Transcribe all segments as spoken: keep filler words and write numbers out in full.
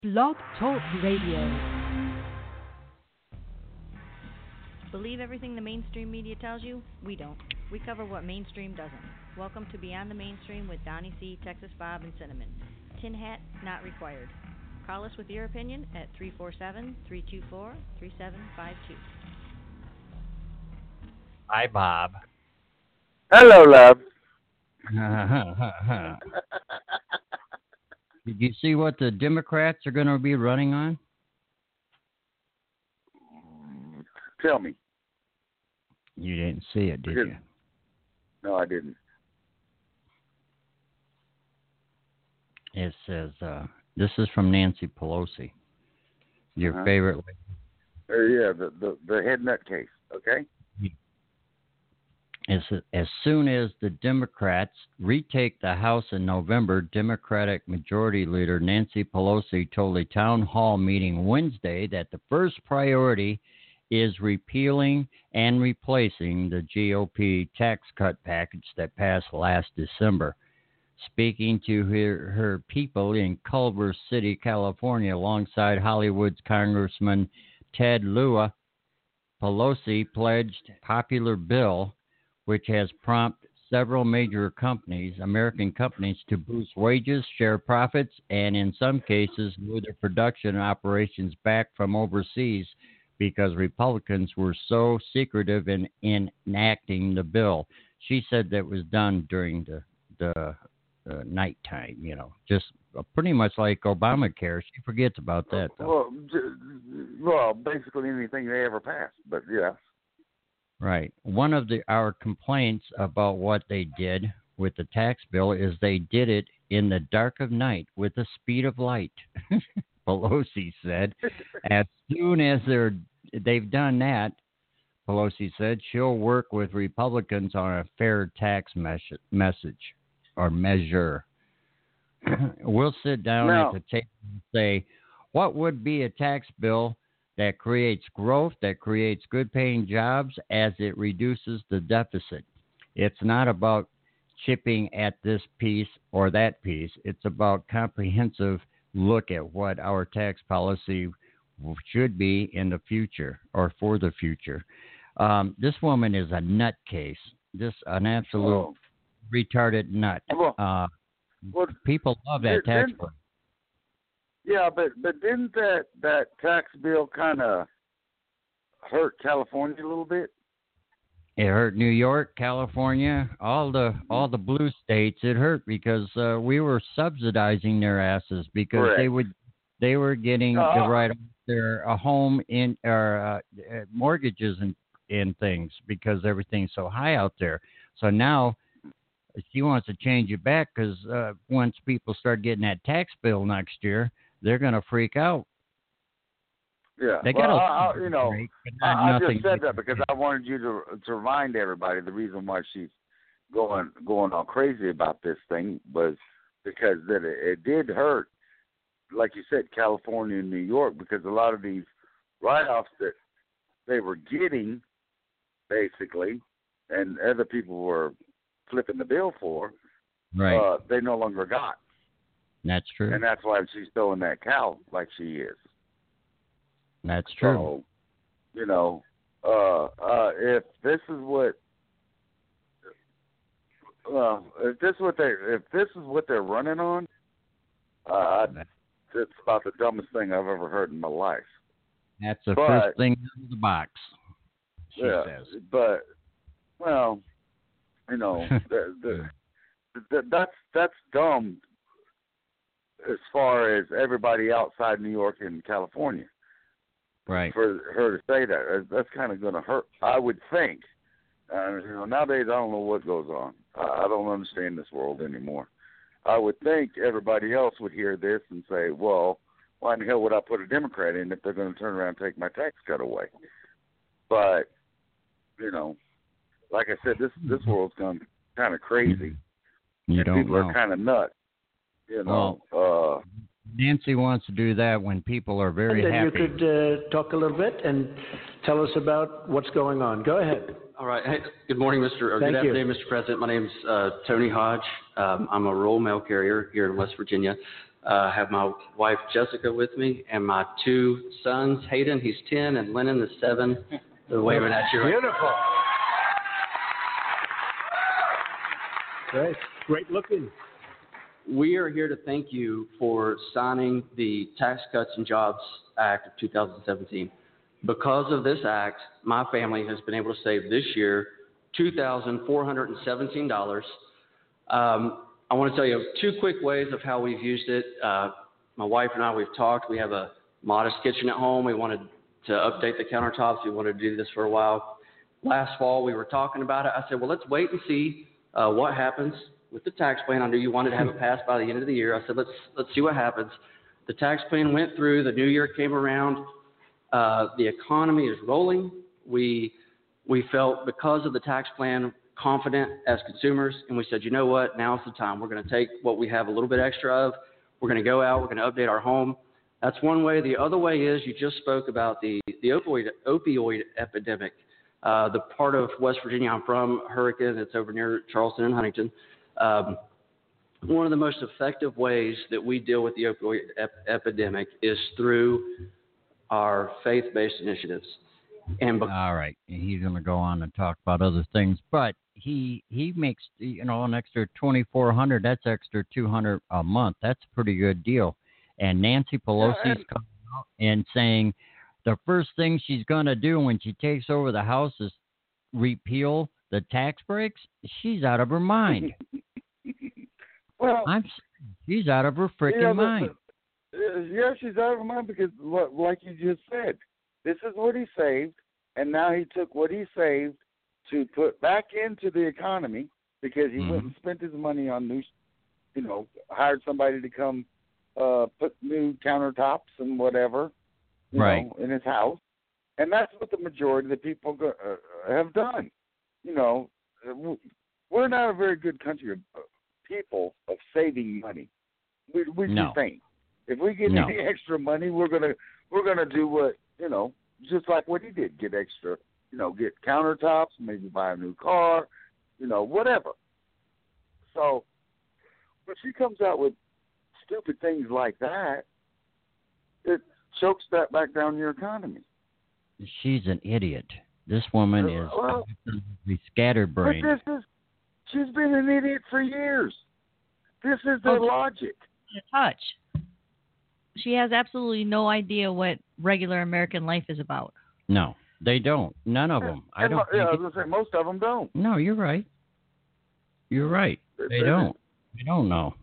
Blog Talk Radio. Believe everything the mainstream media tells you? We don't. We cover what mainstream doesn't. Welcome to Beyond the Mainstream with Donnie C., Texas Bob, and Cinnamon. Tin hat not required. Call us with your opinion at three four seven, three two four, three seven five two. Hi, Bob. Hello, love. Did you see what the Democrats are going to be running on? Tell me. You didn't see it, did you? No, I didn't. It says, uh, this is from Nancy Pelosi, your uh-huh. favorite lady. Uh, yeah, the, the, the head nut case, okay? As, as soon as the Democrats retake the House in November, Democratic Majority Leader Nancy Pelosi told a town hall meeting Wednesday that the first priority is repealing and replacing the G O P tax cut package that passed last December. Speaking to her, her people in Culver City, California, alongside Hollywood's Congressman Ted Lieu, Pelosi pledged a popular bill which has prompted several major companies, American companies, to boost wages, share profits, and in some cases move their production operations back from overseas because Republicans were so secretive in, in enacting the bill. She said that was done during the, the uh, nighttime, you know, just pretty much like Obamacare. She forgets about that, though. Well, well, basically anything they ever passed, but yeah. Right. One of the our complaints about what they did with the tax bill is they did it in the dark of night with the speed of light, Pelosi said. As soon as they're, they've done that, Pelosi said, she'll work with Republicans on a fair tax mes- message or measure. We'll sit down now, at the table and say, what would be a tax bill that creates growth, that creates good-paying jobs as it reduces the deficit? It's not about chipping at this piece or that piece. It's about comprehensive look at what our tax policy should be in the future or for the future. Um, this woman is a nutcase, just an absolute oh. retarded nut. Well, uh, well, people love that tax bill. Yeah, but but didn't that, that tax bill kind of hurt California a little bit? It hurt New York, California, all the all the blue states. It hurt because uh, we were subsidizing their asses because Correct. they would they were getting uh, the right their a home in or uh, mortgages and and things because everything's so high out there. So now she wants to change it back because uh, once people start getting that tax bill next year, they're going to freak out. Yeah, they well, got I, I, you know, break, I, I just said that because I wanted you to to remind everybody the reason why she's going going all crazy about this thing was because that it, it did hurt, like you said, California and New York, because a lot of these write-offs that they were getting, basically, and other people were flipping the bill for, right? Uh, they no longer got. That's true. And that's why she's throwing that cow like she is. That's true. So, you know, uh, uh, if this is what, well, if this is what they, if this is what they're running on, uh, it's about the dumbest thing I've ever heard in my life. That's the but, first thing out of the box. She yeah, says. But, well, you know, the, the, the, that's that's dumb. As far as everybody outside New York and California, right? For her to say that, that's kind of going to hurt. I would think. Uh, you know, nowadays I don't know what goes on. I, I don't understand this world anymore. I would think everybody else would hear this and say, "Well, why in the hell would I put a Democrat in if they're going to turn around and take my tax cut away?" But you know, like I said, this this world's gone kind of crazy. You and don't people know. are kind of nuts. You know, well, uh, Nancy wants to do that when people are very and then happy. You could uh, talk a little bit and tell us about what's going on. Go ahead. All right. Hey, good morning, Mister Or Thank good you. afternoon, Mister President. My name's uh, Tony Hodge. Um, I'm a rural mail carrier here in West Virginia. Uh, I have my wife, Jessica, with me, and my two sons, Hayden, he's ten, and Lennon is seven. They're waving at you. Beautiful. Great. Great looking. We are here to thank you for signing the Tax Cuts and Jobs Act of two thousand seventeen. Because of this act, my family has been able to save this year two thousand four hundred seventeen dollars. Um, I want to tell you two quick ways of how we've used it. Uh, my wife and I, we've talked. We have a modest kitchen at home. We wanted to update the countertops. We wanted to do this for a while. Last fall, we were talking about it. I said, well, let's wait and see uh, what happens with the tax plan. I knew you wanted to have it passed by the end of the year. I said, let's let's see what happens. The tax plan went through. The new year came around. Uh, the economy is rolling. We we felt, because of the tax plan, confident as consumers, and we said, you know what, now's the time. We're going to take what we have a little bit extra of. We're going to go out. We're going to update our home. That's one way. The other way is, you just spoke about the, the opioid, opioid epidemic. Uh, the part of West Virginia I'm from, Hurricane, it's over near Charleston and Huntington. Um, one of the most effective ways that we deal with the opioid ep- epidemic is through our faith-based initiatives. And be- All right, he's going to go on and talk about other things, but he he makes, you know, an extra twenty-four hundred. That's extra two hundred a month. That's a pretty good deal. And Nancy Pelosi's Yeah, and- coming out and saying the first thing she's going to do when she takes over the House is repeal the tax breaks. She's out of her mind. Well, I'm. She's out of her freaking yeah, the- mind. the- uh, yeah, she's out of her mind because, what, like you just said, this is what he saved, and now he took what he saved to put back into the economy because he Mhm. went and spent his money on new, you know, hired somebody to come uh, put new countertops and whatever, you Right. know, in his house, and that's what the majority of the people go, uh, have done. You know, we're not a very good country of uh, people of saving money. We we No. just ain't. If we get No. any extra money, we're gonna we're gonna do what, you know, just like what he did, get extra, you know, get countertops, maybe buy a new car, you know, whatever. So when she comes out with stupid things like that, it chokes that back down your economy. She's an idiot. This woman is Well, scatterbrained. But this is, she's been an idiot for years. This is the Oh, logic. A touch. She has absolutely no idea what regular American life is about. No, they don't. None of them. I And don't. mo- yeah, I think was gonna say most of them don't. it- no, you're right. You're right. They don't. They don't know.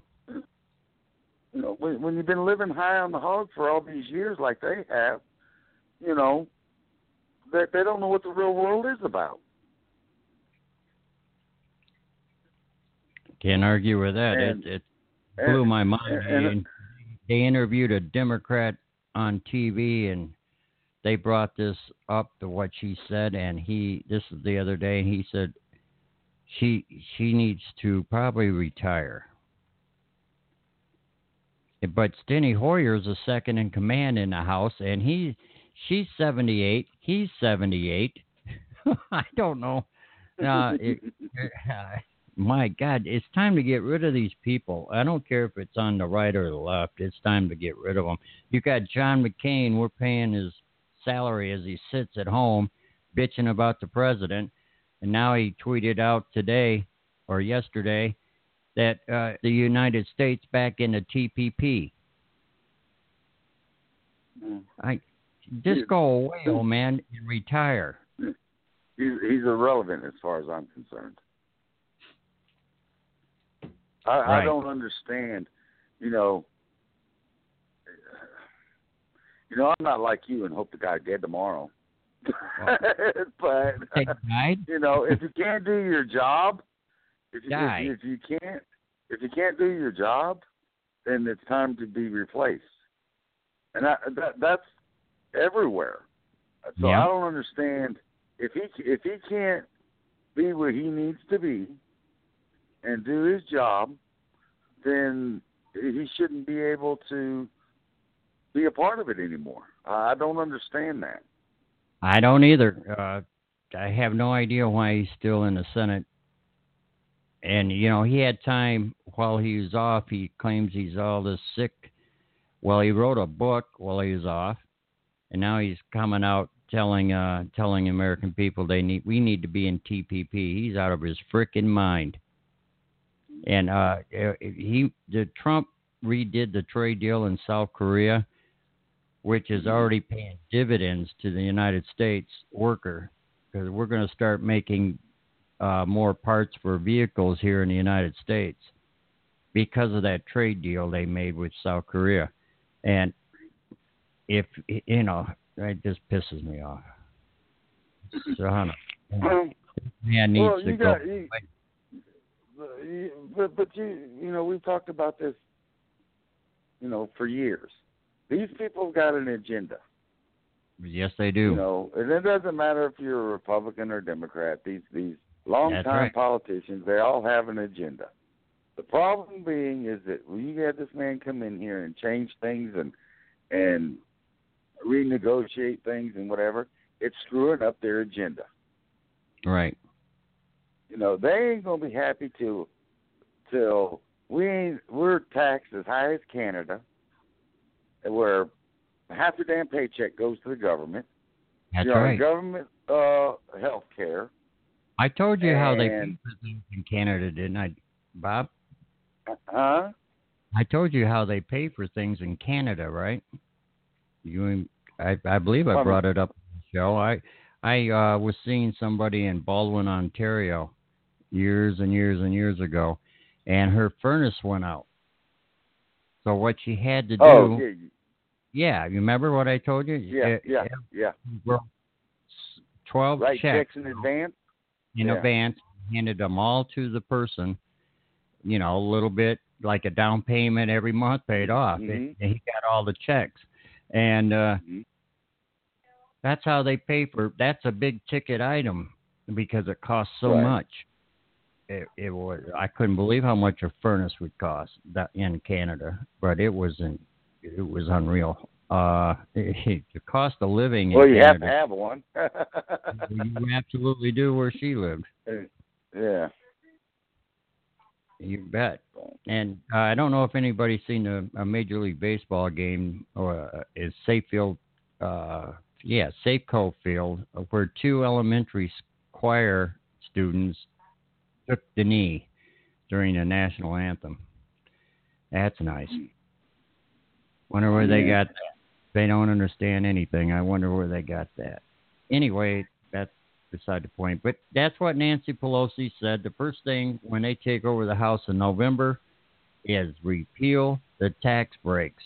You know, when, when you've been living high on the hog for all these years, like they have, you know, they they don't know what the real world is about. Can't argue with that. And- it it blew and- my mind. and- And they interviewed a Democrat on T V, and they brought this up to what she said. And he, this is the other day, and he said she she needs to probably retire. But Steny Hoyer is a second in command in the House, and he she's seventy-eight. He's seventy-eight. I don't know. Uh, it, uh, my God, it's time to get rid of these people. I don't care if it's on the right or the left. It's time to get rid of them. You got John McCain. We're paying his salary as he sits at home bitching about the president. And now he tweeted out today or yesterday that uh, the United States back in the T P P. Mm. I just go away, old man, and retire. He's, he's irrelevant as far as I'm concerned. I, Right. I don't understand, you know. You know, I'm not like you and hope the guy's dead tomorrow. But Take a ride. you know, if you can't do your job, if you, Die. if, if you can't, if you can't do your job, then it's time to be replaced. And I, that that's everywhere. So Yeah. I don't understand if he if he can't be where he needs to be and do his job, then he shouldn't be able to be a part of it anymore. I don't understand that. I don't either. Uh, I have no idea why he's still in the Senate. and, you know, he had time while he was off. He claims he's all this sick. Well, he wrote a book while he was off, and now he's coming out telling uh, telling American people they need we need to be in T P P. He's out of his frickin' mind. And uh, he the Trump redid the trade deal in South Korea, which is already paying dividends to the United States worker, because we're going to start making uh, more parts for vehicles here in the United States because of that trade deal they made with South Korea. And if, you know, it just pisses me off. So, man needs well, to you go. got, you, but, but you, you know, we've talked about this, you know, for years. These people have got an agenda. Yes, they do. You know, and it doesn't matter if you're a Republican or Democrat. These these long-time right. politicians, they all have an agenda. The problem being is that when you had this man come in here and change things and and renegotiate things and whatever, it's screwing up their agenda. Right. You know, they ain't gonna be happy till till we ain't we're taxed as high as Canada, where half your damn paycheck goes to the government. That's You're right. on government uh, health care. I told you and, how they pay for things in Canada, didn't I, Bob? Huh? I told you how they pay for things in Canada, right? You, I, I believe I brought it up on the show. I, I uh, was seeing somebody in Baldwin, Ontario, years and years and years ago, and her furnace went out. So what she had to do, oh, yeah, yeah, you remember what I told you? yeah, uh, yeah, yeah. Well, twelve Write checks, checks in advance. in yeah. advance, handed them all to the person. You know, a little bit like a down payment every month paid off. Mm-hmm. It, and he got all the checks, and uh, mm-hmm. that's how they pay for. That's a big ticket item because it costs so right. much. It, it was. I couldn't believe how much a furnace would cost that in Canada, but it wasn't. It was unreal. Uh, it, the cost of living. Well, in you Canada, have to have one. you absolutely do where she lived. Yeah. You bet. And uh, I don't know if anybody's seen a, a Major League Baseball game, or uh, is Safefield, uh, yeah, Safeco Field, where two elementary choir students took the knee during the national anthem. That's nice. Wonder where they got that. They don't understand anything. I wonder where they got that. Anyway, that's beside the point. But that's what Nancy Pelosi said. The first thing when they take over the House in November is repeal the tax breaks.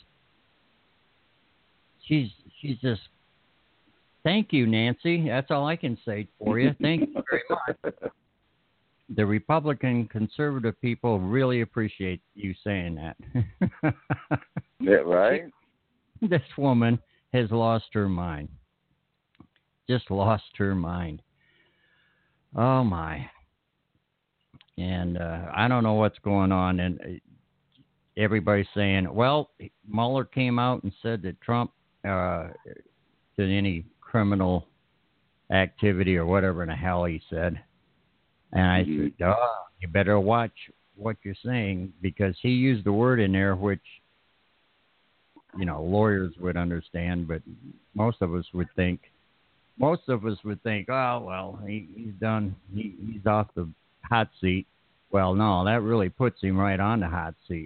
She's she's just, thank you, Nancy. That's all I can say for you. Thank you very much. The Republican conservative people really appreciate you saying that. Yeah, right? She, this woman has lost her mind. Just lost her mind. Oh, my. And uh, I don't know what's going on. And everybody's saying, well, Mueller came out and said that Trump uh, did any criminal activity or whatever in the hell he said. And I mm-hmm. said, oh, you better watch what you're saying, because he used the word in there which, you know, lawyers would understand, but most of us would think, most of us would think, oh, well, he, he's done, he, he's off the hot seat. Well, no, that really puts him right on the hot seat.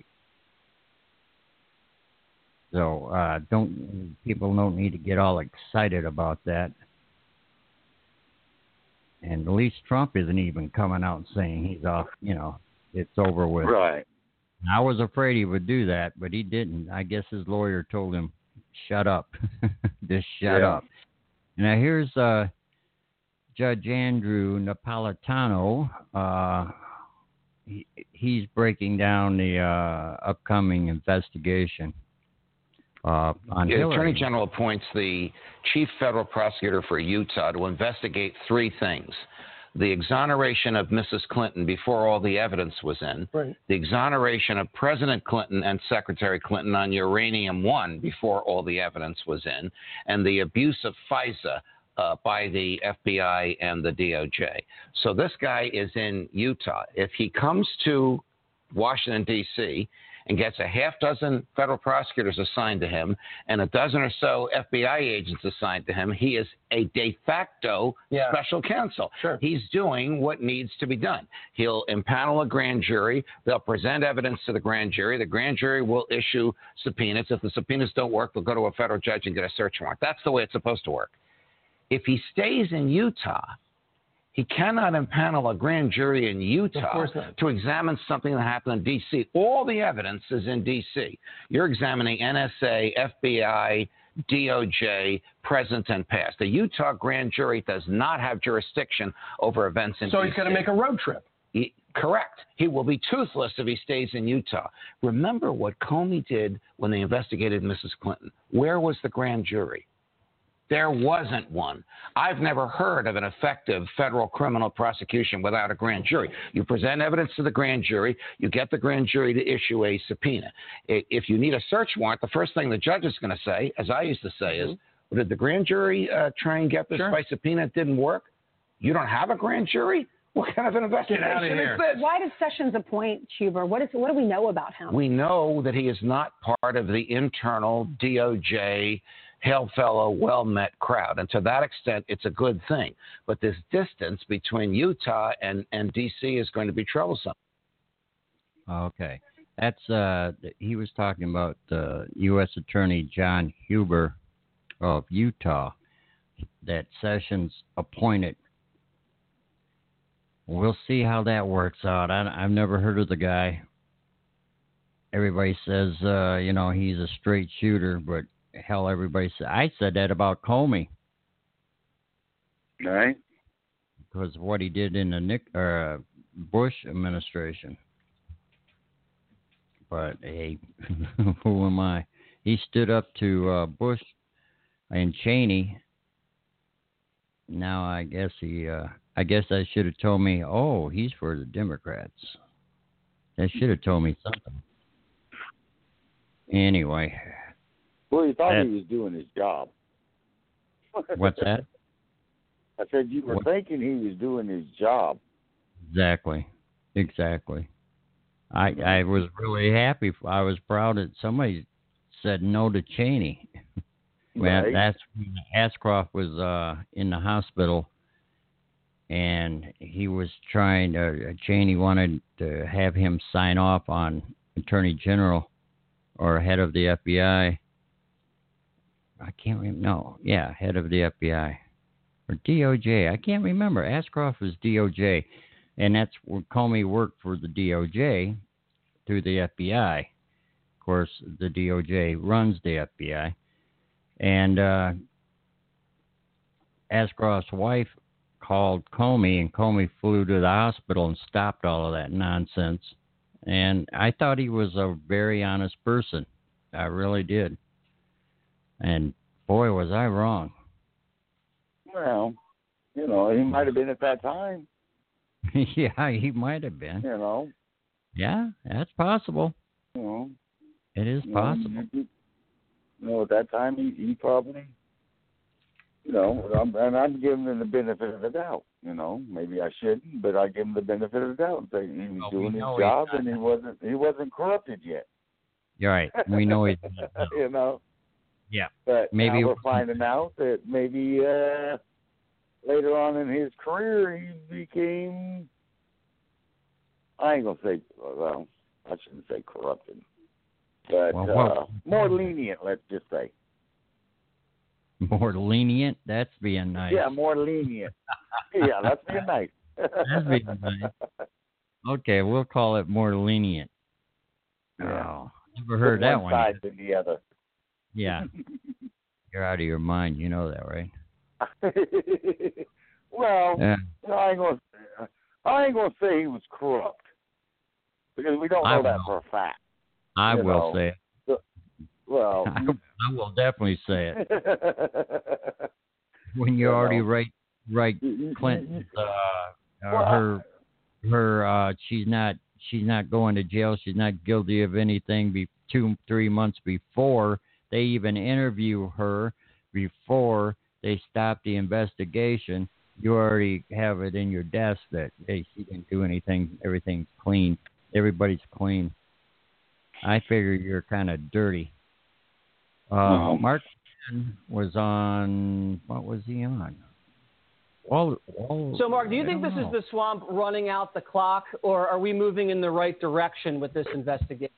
So uh, don't people don't need to get all excited about that. And at least Trump isn't even coming out and saying he's off, you know, it's over with. Right. I was afraid he would do that, but he didn't. I guess his lawyer told him, shut up. Just shut yeah. up. Now, here's uh, Judge Andrew Napolitano. Uh, he, he's breaking down the uh, upcoming investigation. Uh, on the Hillary. Attorney General appoints the chief federal prosecutor for Utah to investigate three things: the exoneration of Missus Clinton before all the evidence was in, right. the exoneration of President Clinton and Secretary Clinton on Uranium One before all the evidence was in, and the abuse of FISA uh, by the F B I and the D O J. So this guy is in Utah. If he comes to Washington, D C, and gets a half dozen federal prosecutors assigned to him and a dozen or so F B I agents assigned to him, he is a de facto yeah. special counsel. Sure. He's doing what needs to be done. He'll impanel a grand jury. They'll present evidence to the grand jury. The grand jury will issue subpoenas. If the subpoenas don't work, they'll go to a federal judge and get a search warrant. That's the way it's supposed to work. If he stays in Utah, he cannot impanel a grand jury in Utah to examine something that happened in D C. All the evidence is in D C. You're examining N S A, F B I, D O J, present and past. The Utah grand jury does not have jurisdiction over events in so D C. So he's going to make a road trip. He, correct. He will be toothless if he stays in Utah. Remember what Comey did when they investigated Missus Clinton. Where was the grand jury? There wasn't one. I've never heard of an effective federal criminal prosecution without a grand jury. You present evidence to the grand jury. You get the grand jury to issue a subpoena. If you need a search warrant, the first thing the judge is going to say, as I used to say, is, well, did the grand jury uh, try and get this sure. by subpoena? It didn't work. You don't have a grand jury? What kind of an investigation is this? Why did Sessions appoint Huber? What, is, what do we know about him? We know that he is not part of the internal D O J hail fellow, well-met crowd. And to that extent, it's a good thing. But this distance between Utah and, and D C is going to be troublesome. Okay. That's uh, he was talking about uh, U S Attorney John Huber of Utah that Sessions appointed. We'll see how that works out. I, I've never heard of the guy. Everybody says, uh, you know, he's a straight shooter, but hell, everybody said. I said that about Comey. Right. Because of what he did in the Nick, uh, Bush administration. But, hey, who am I? He stood up to uh, Bush and Cheney. Now I guess he, uh, I guess that should have told me, oh, he's for the Democrats. That should have told me something. Anyway. Well, he thought that, he was doing his job. What's that? I said you were what? thinking he was doing his job. Exactly. Exactly. I I was really happy. I was proud that somebody said no to Cheney. Well, right. That's when Ashcroft was uh, in the hospital, and he was trying to, Cheney wanted to have him sign off on Attorney General or head of the F B I. I can't remember. No, yeah, head of the F B I or D O J. I can't remember. Ashcroft was D O J, and that's where Comey worked for the D O J through the F B I. Of course, the D O J runs the F B I, and uh, Ashcroft's wife called Comey, and Comey flew to the hospital and stopped all of that nonsense. And I thought he was a very honest person. I really did. And boy, was I wrong. Well, you know, he might have been at that time. Yeah, he might have been. You know. Yeah, that's possible. You know. It is possible. You know, at that time, he, he probably, you know, I'm, and I'm giving him the benefit of the doubt. You know, maybe I shouldn't, but I give him the benefit of the doubt and say he was well, doing his job and he wasn't he wasn't corrupted yet. You're right. We know he's you know. Yeah. But maybe now we're finding out that maybe uh, later on in his career he became, I ain't going to say, well, I shouldn't say corrupted, but well, well, uh, more lenient, let's just say. More lenient? That's being nice. Yeah, more lenient. Yeah, that's being nice. That's being nice. Okay, we'll call it more lenient. Yeah. Oh, never heard that one. One side than the other. Yeah. You're out of your mind. You know that, right? Well, yeah. I ain't gonna, I ain't gonna say he was corrupt because we don't know I that will. for a fact. I will know. say it. So, well, I, I will definitely say it. When you, you already know. write, write Clinton, uh, well, her, her, uh, she's not, she's not going to jail. She's not guilty of anything. Be two, three months before. They even interview her before they stop the investigation, you already have it in your desk that, hey, she didn't do anything. Everything's clean. Everybody's clean. I figure you're kind of dirty. Uh, no. Mark was on, what was he on? All, all, so, Mark, do you think this know. is the swamp running out the clock, or are we moving in the right direction with this investigation?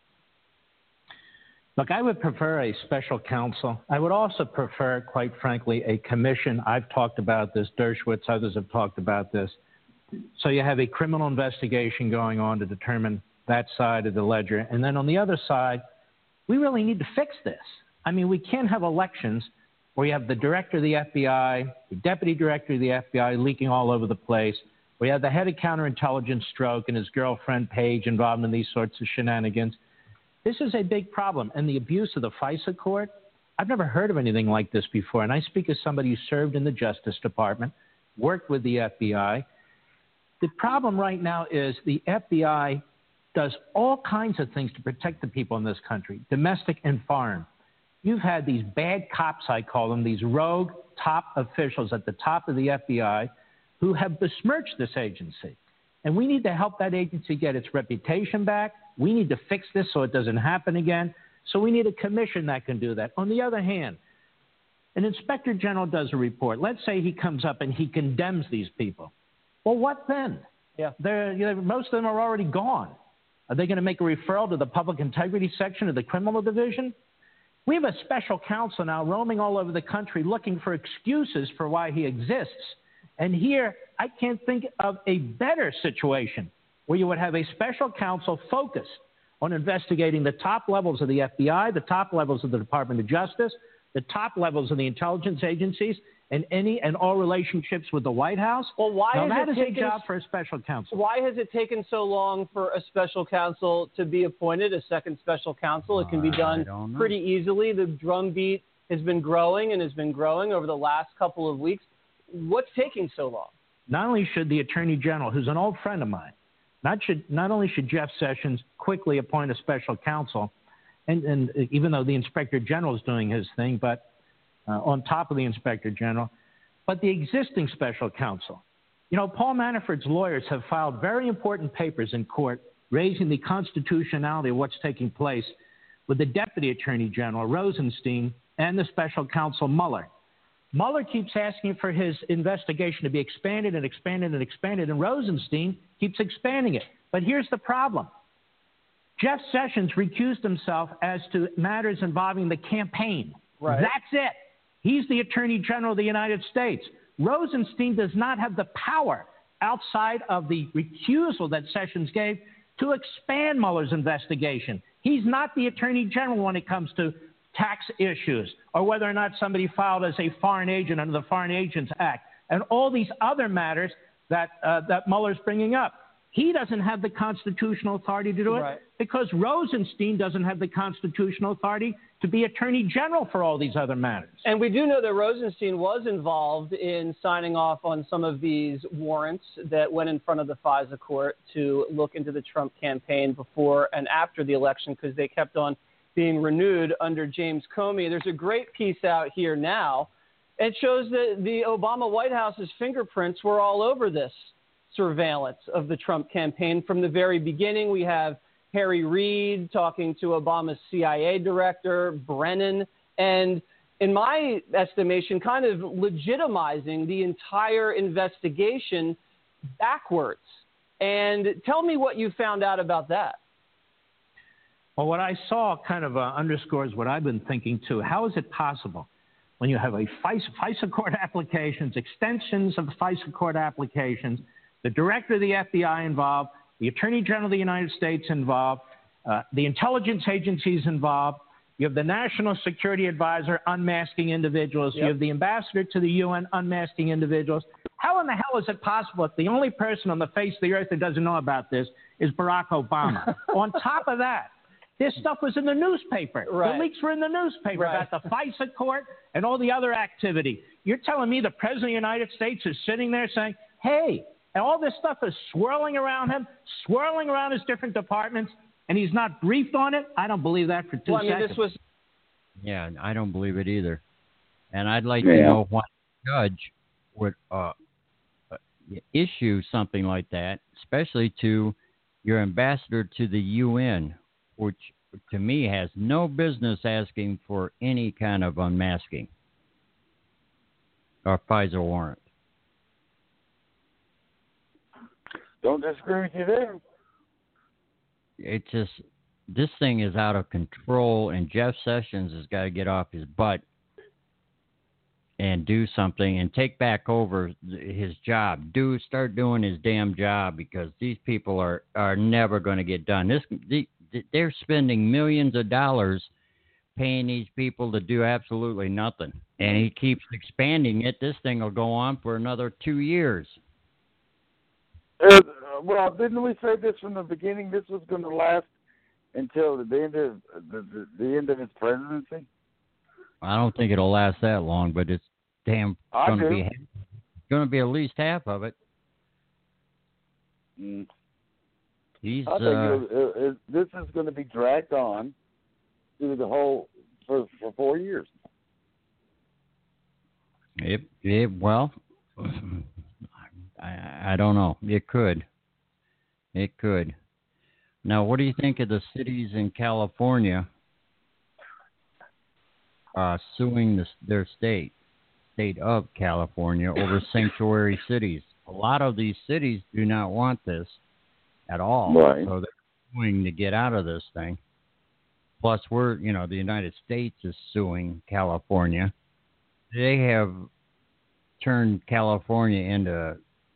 Look, I would prefer a special counsel. I would also prefer, quite frankly, a commission. I've talked about this. Dershowitz, others have talked about this. So you have a criminal investigation going on to determine that side of the ledger. And then on the other side, we really need to fix this. I mean, we can't have elections where you have the director of the F B I, the deputy director of the F B I leaking all over the place. We have the head of counterintelligence Stroke and his girlfriend Paige involved in these sorts of shenanigans. This is a big problem. And the abuse of the FISA court, I've never heard of anything like this before. And I speak as somebody who served in the Justice Department, worked with the F B I. The problem right now is the F B I does all kinds of things to protect the people in this country, domestic and foreign. You've had these bad cops, I call them, these rogue top officials at the top of the F B I who have besmirched this agency. And we need to help that agency get its reputation back. We need to fix this so it doesn't happen again. So we need a commission that can do that. On the other hand, an inspector general does a report. Let's say he comes up and he condemns these people. Well, what then? Yeah. They're, you know, most of them are already gone. Are they going to make a referral to the public integrity section of the criminal division? We have a special counsel now roaming all over the country looking for excuses for why he exists. And here, I can't think of a better situation where you would have a special counsel focused on investigating the top levels of the F B I, the top levels of the Department of Justice, the top levels of the intelligence agencies, and any and all relationships with the White House. Well, why now, has that it is taken, a job for a special counsel. Why has it taken so long for a special counsel to be appointed, a second special counsel? It can be done pretty easily. The drumbeat has been growing and has been growing over the last couple of weeks. What's taking so long? Not only should the Attorney General, who's an old friend of mine, not should not only should Jeff Sessions quickly appoint a special counsel, and, and even though the Inspector General is doing his thing, but uh, on top of the Inspector General, but the existing special counsel. You know, Paul Manafort's lawyers have filed very important papers in court raising the constitutionality of what's taking place with the Deputy Attorney General, Rosenstein, and the special counsel, Mueller. Mueller keeps asking for his investigation to be expanded and expanded and expanded, and Rosenstein keeps expanding it. But here's the problem. Jeff Sessions recused himself as to matters involving the campaign. Right. That's it. He's the Attorney General of the United States. Rosenstein does not have the power outside of the recusal that Sessions gave to expand Mueller's investigation. He's not the Attorney General when it comes to tax issues or whether or not somebody filed as a foreign agent under the Foreign Agents Act and all these other matters that, uh, that Mueller's bringing up. He doesn't have the constitutional authority to do it right. because Rosenstein doesn't have the constitutional authority to be Attorney General for all these other matters. And we do know that Rosenstein was involved in signing off on some of these warrants that went in front of the FISA court to look into the Trump campaign before and after the election because they kept on being renewed under James Comey. There's a great piece out here now. It shows that the Obama White House's fingerprints were all over this surveillance of the Trump campaign. From the very beginning, we have Harry Reid talking to Obama's C I A director, Brennan, and in my estimation, kind of legitimizing the entire investigation backwards. And tell me what you found out about that. Well, what I saw kind of uh, underscores what I've been thinking, too. How is it possible when you have a FISA, FISA court applications, extensions of FISA court applications, the director of the F B I involved, the Attorney General of the United States involved, uh, the intelligence agencies involved, you have the National Security Advisor unmasking individuals, yep. you have the ambassador to the U N unmasking individuals. How in the hell is it possible if the only person on the face of the earth that doesn't know about this is Barack Obama? On top of that, this stuff was in the newspaper. Right. The leaks were in the newspaper right. about the FISA court and all the other activity. You're telling me the President of the United States is sitting there saying, hey, and all this stuff is swirling around him, swirling around his different departments, and he's not briefed on it? I don't believe that for two well, I mean, seconds. This was... Yeah, I don't believe it either. And I'd like yeah. to know why judge would uh, uh, issue something like that, especially to your ambassador to the U N, which to me has no business asking for any kind of unmasking or FISA warrant. Don't disagree with you there. It just, this thing is out of control, and Jeff Sessions has got to get off his butt and do something and take back over his job. Do start doing his damn job, because these people are, are never going to get done. This the, they're spending millions of dollars paying these people to do absolutely nothing, and he keeps expanding it. This thing will go on for another two years. Uh, well, didn't we say this from the beginning? This was going to last until the end of the, the, the end of his presidency. I don't think it'll last that long, but it's damn going to be going to be at least half of it. Mm. He's. I think uh, it, it, it, this is going to be dragged on through the whole for for four years. It, it well, I I don't know. It could. It could. Now, what do you think of the cities in California uh, suing the, their state, state of California, over sanctuary cities? A lot of these cities do not want this at all, right. So they're suing to get out of this thing. Plus, we're, you know, the United States is suing California. They have turned California into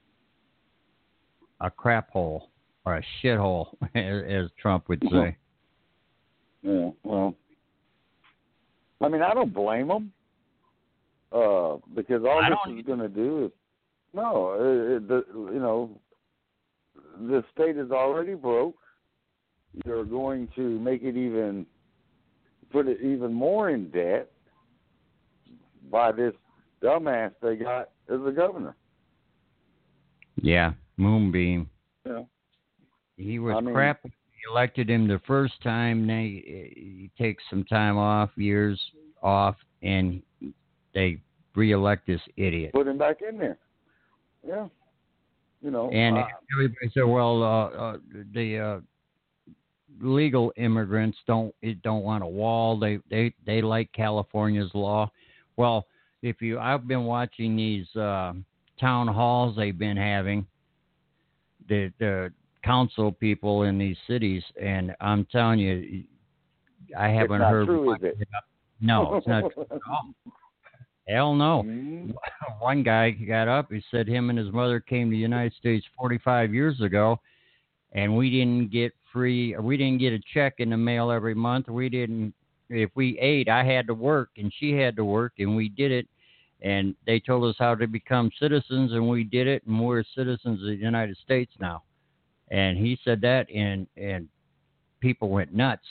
a crap hole, or a shithole, as Trump would say. Yeah, well, I mean, I don't blame them, uh, because all I this is going to do is, no, it, it, the, you know, the state is already broke. You're going to make it even, put it even more in debt by this dumbass they got as a governor. Yeah, Moonbeam. Yeah. He was I mean, crap. He elected him the first time. They he takes some time off, years off, and they re-elect this idiot. Put him back in there. Yeah. You know. And uh, everybody said, "Well, uh, uh, the uh, legal immigrants don't don't want a wall. They they they like California's law." Well, if you, I've been watching these uh, town halls they've been having. The the council people in these cities, and I'm telling you, I haven't it's not heard. True, one, is it? No, it's not true at all. Hell no. Mm-hmm. One guy got up. He said him and his mother came to the United States forty-five years ago, and we didn't get free. We didn't get a check in the mail every month. We didn't. If we ate, I had to work, and she had to work, and we did it. And they told us how to become citizens, and we did it, and we're citizens of the United States now. And he said that, and and people went nuts.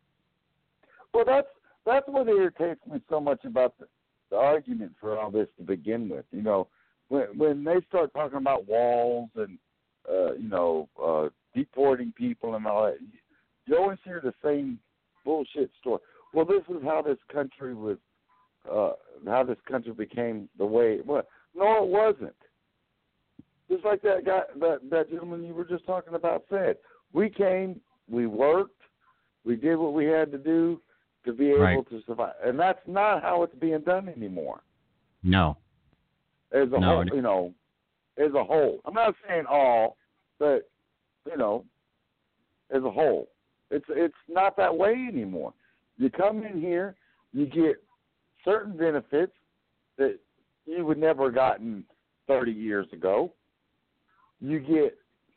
Well, that's that's what irritates me so much about the, the argument for all this to begin with. You know, when when they start talking about walls and uh, you know uh, deporting people and all that, you always hear the same bullshit story. Well, this is how this country was. Uh, how this country became the way it was. No, it wasn't. Just like that guy, that, that gentleman you were just talking about said. We came, we worked, we did what we had to do to be able right. to survive. And that's not how it's being done anymore. No. As a no. whole, you know, as a whole. I'm not saying all, but, you know, as a whole. It's it's not that way anymore. You come in here, you get certain benefits that you would never have gotten thirty years ago. You get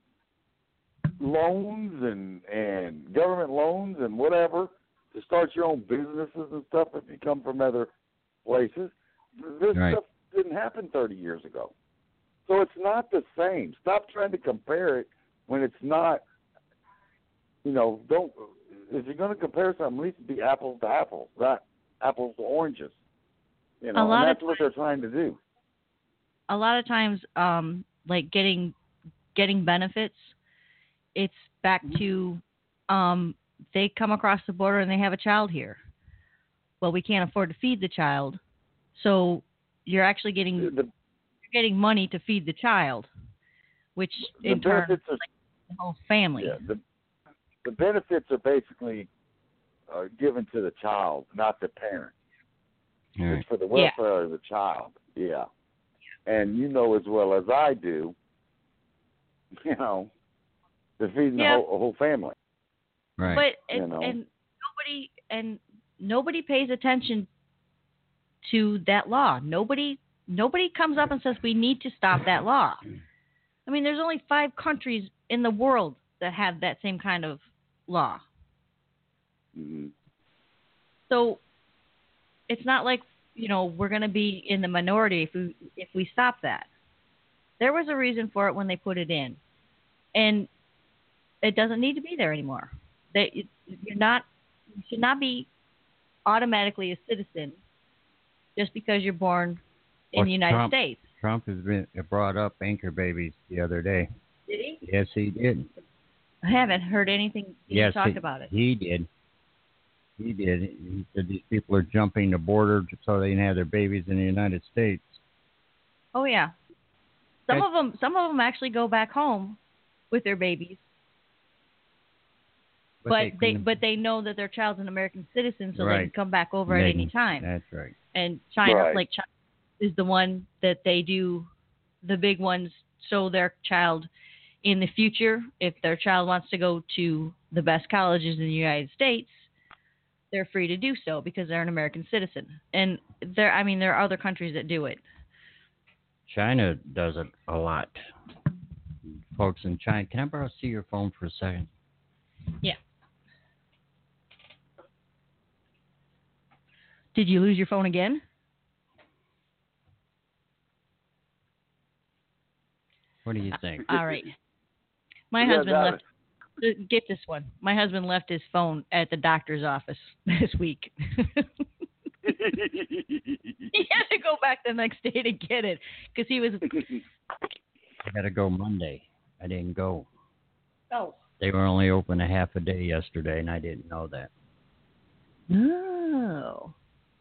loans and, and government loans and whatever to start your own businesses and stuff if you come from other places. This right. stuff didn't happen thirty years ago. So it's not the same. Stop trying to compare it when it's not, you know, don't, if you're going to compare something, at least be apples to apples, not apples to oranges. You know, a lot and that's of what they're trying to do. A lot of times, um, like getting getting benefits, it's back Mm-hmm. to um, they come across the border and they have a child here. Well, we can't afford to feed the child, so you're actually getting The, you're getting money to feed the child, which the in turn benefits are, like the whole family. yeah, the, the benefits are basically uh, given to the child, not the parent. All right. It's for the welfare yeah. of the child. Yeah. And you know as well as I do, you know, they're feeding yeah. the whole, whole family. Right. But you and, know. and nobody and nobody pays attention to that law. Nobody nobody comes up and says we need to stop that law. I mean, there's only five countries in the world that have that same kind of law. Mm-hmm. So it's not like, you know, we're going to be in the minority if we if we stop that. There was a reason for it when they put it in, and it doesn't need to be there anymore. They, you're not, you should not be automatically a citizen just because you're born in well, the United Trump, States. Trump has been brought up anchor babies the other day. Did he? Yes, he did. I haven't heard anything being yes, talked he, about it. He did. He did. He said these people are jumping the border so they can have their babies in the United States. Oh yeah. Some That's, of them, some of them actually go back home with their babies. But, but they, they, but they know that their child's an American citizen, so right. they can come back over they at can, any time. That's right. And China, right. like China, is the one that they do, the big ones, so their child, in the future, if their child wants to go to the best colleges in the United States, they're free to do so because they're an American citizen. And there, I mean, there are other countries that do it. China does it a lot. Folks in China, can I borrow see your phone for a second? Yeah. Did you lose your phone again? What do you think? All right. My yeah, husband left. It. Get this one. My husband left his phone at the doctor's office this week. He had to go back the next day to get it because he was. I got to go Monday. I didn't go. Oh. They were only open a half a day yesterday, and I didn't know that. Oh.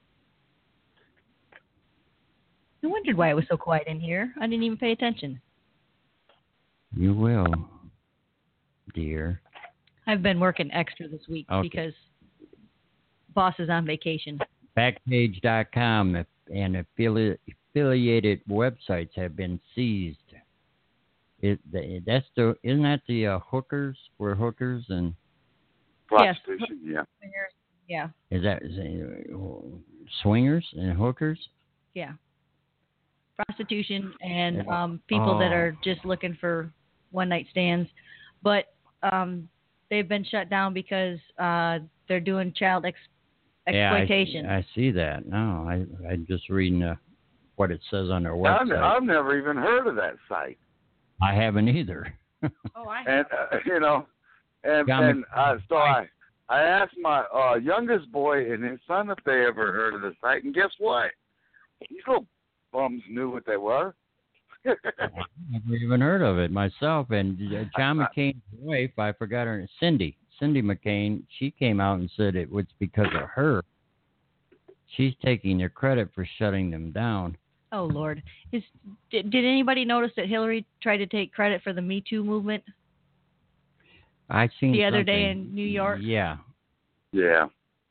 I wondered why it was so quiet in here. I didn't even pay attention. You will, dear. I've been working extra this week okay. because boss is on vacation. Backpage dot com and affili- affiliated websites have been seized. It, that's the isn't that the uh, hookers? We're hookers and prostitution. Yes. Yeah. Yeah. Is that is it, uh, swingers and hookers? Yeah. Prostitution and um, people oh. that are just looking for one night stands, but um, they've been shut down because uh, they're doing child ex- exploitation. Yeah, I, I see that. No, I I'm just reading uh, what it says on their website. I've, I've never even heard of that site. I haven't either. Oh, I have. And uh, you know, and, and uh, so I I asked my uh, youngest boy and his son if they ever heard of the site, and guess what? These little bums knew what they were. I've never even heard of it myself. And John McCain's wife, I forgot her, Cindy, Cindy McCain, she came out and said it was because of her. She's taking their credit for shutting them down. Oh, Lord. Is, did, did anybody notice that Hillary tried to take credit for the Me Too movement? I seen the other something. day in New York? Yeah. Yeah.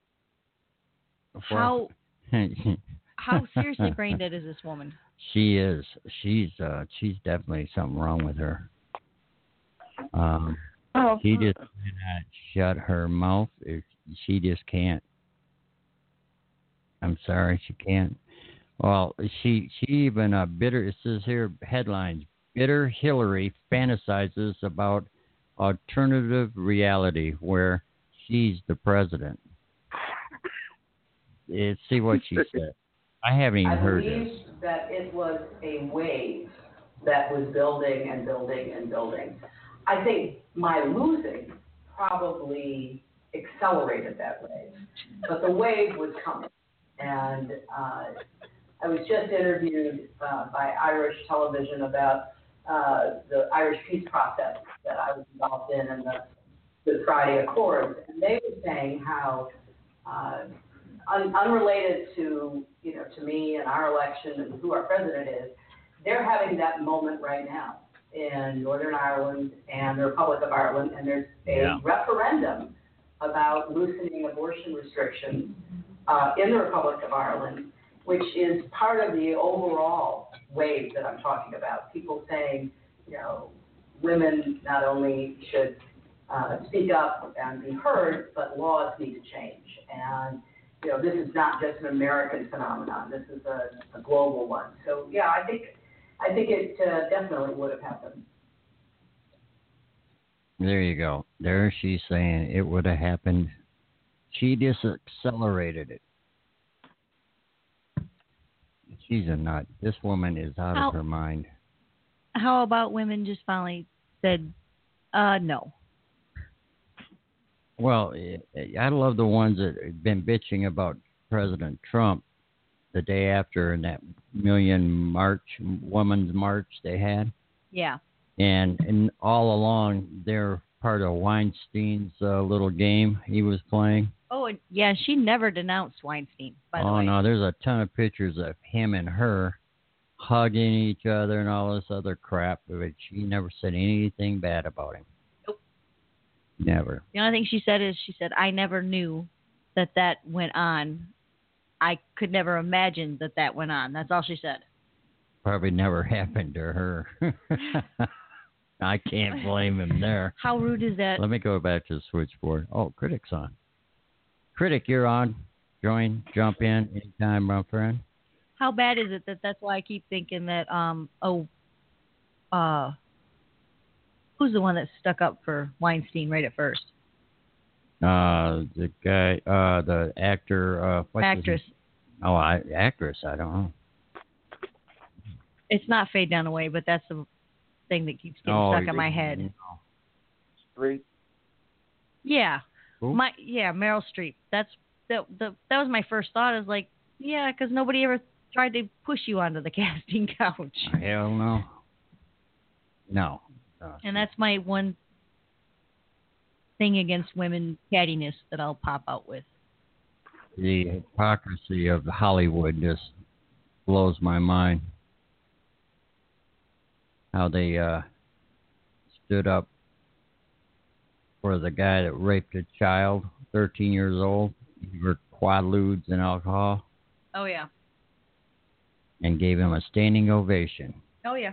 How... How seriously brain dead is this woman? She is. She's uh, she's definitely something wrong with her. Um, oh. She just cannot shut her mouth. If she just can't. I'm sorry, she can't. Well, she she even uh, bitter. It says here headlines: Bitter Hillary fantasizes about alternative reality where she's the president. It, see what she said. I haven't even I heard believe this. that it was a wave that was building and building and building. I think my losing probably accelerated that wave, but the wave was coming. And uh, I was just interviewed uh, by Irish television about uh, the Irish peace process that I was involved in and the Good Friday Accords, and they were saying how uh, un, unrelated to, you know, to me and our election and who our president is, they're having that moment right now in Northern Ireland and the Republic of Ireland, and there's a Yeah. referendum about loosening abortion restrictions uh, in the Republic of Ireland, which is part of the overall wave that I'm talking about. People saying, you know, women not only should uh, speak up and be heard, but laws need to change. And, you know, this is not just an American phenomenon. This is a, a global one. So, yeah, I think I think it uh, definitely would have happened. There you go. There she's saying it would have happened. She just accelerated it. She's a nut. This woman is out How- of her mind. How about women just finally said, uh, no? Well, I love the ones that have been bitching about President Trump the day after in that million march, women's march they had. Yeah. And, and all along, they're part of Weinstein's uh, little game he was playing. Oh, and yeah, she never denounced Weinstein, by the oh, way. no, there's a ton of pictures of him and her hugging each other and all this other crap, but she never said anything bad about him. Nope. Never. The only thing she said is, she said, I never knew that that went on. I could never imagine that that went on. That's all she said. Probably never happened to her. I can't blame him there. How rude is that? Let me go back to the switchboard. Oh, Critic's on. Critic, you're on. Join, jump in anytime, my friend. How bad is it that that's why I keep thinking that, um, oh, uh, who's the one that stuck up for Weinstein right at first? Uh, the guy, uh, the actor, uh, what's his Actress. name? Oh, I, actress. I don't know. It's not Faye Dunaway, but that's the thing that keeps getting Oh, stuck in you- my head. Street. Yeah. Who? My yeah, Meryl Streep. That's that. The, that was my first thought. Is like, yeah, because nobody ever tried to push you onto the casting couch, Hell no. No. Uh, and that's my one thing against women cattiness that I'll pop out with. the hypocrisy of Hollywood just blows my mind. How they uh, stood up for the guy that raped a child, thirteen years old, for quaaludes and alcohol, Oh yeah. and gave him a standing ovation. Oh yeah.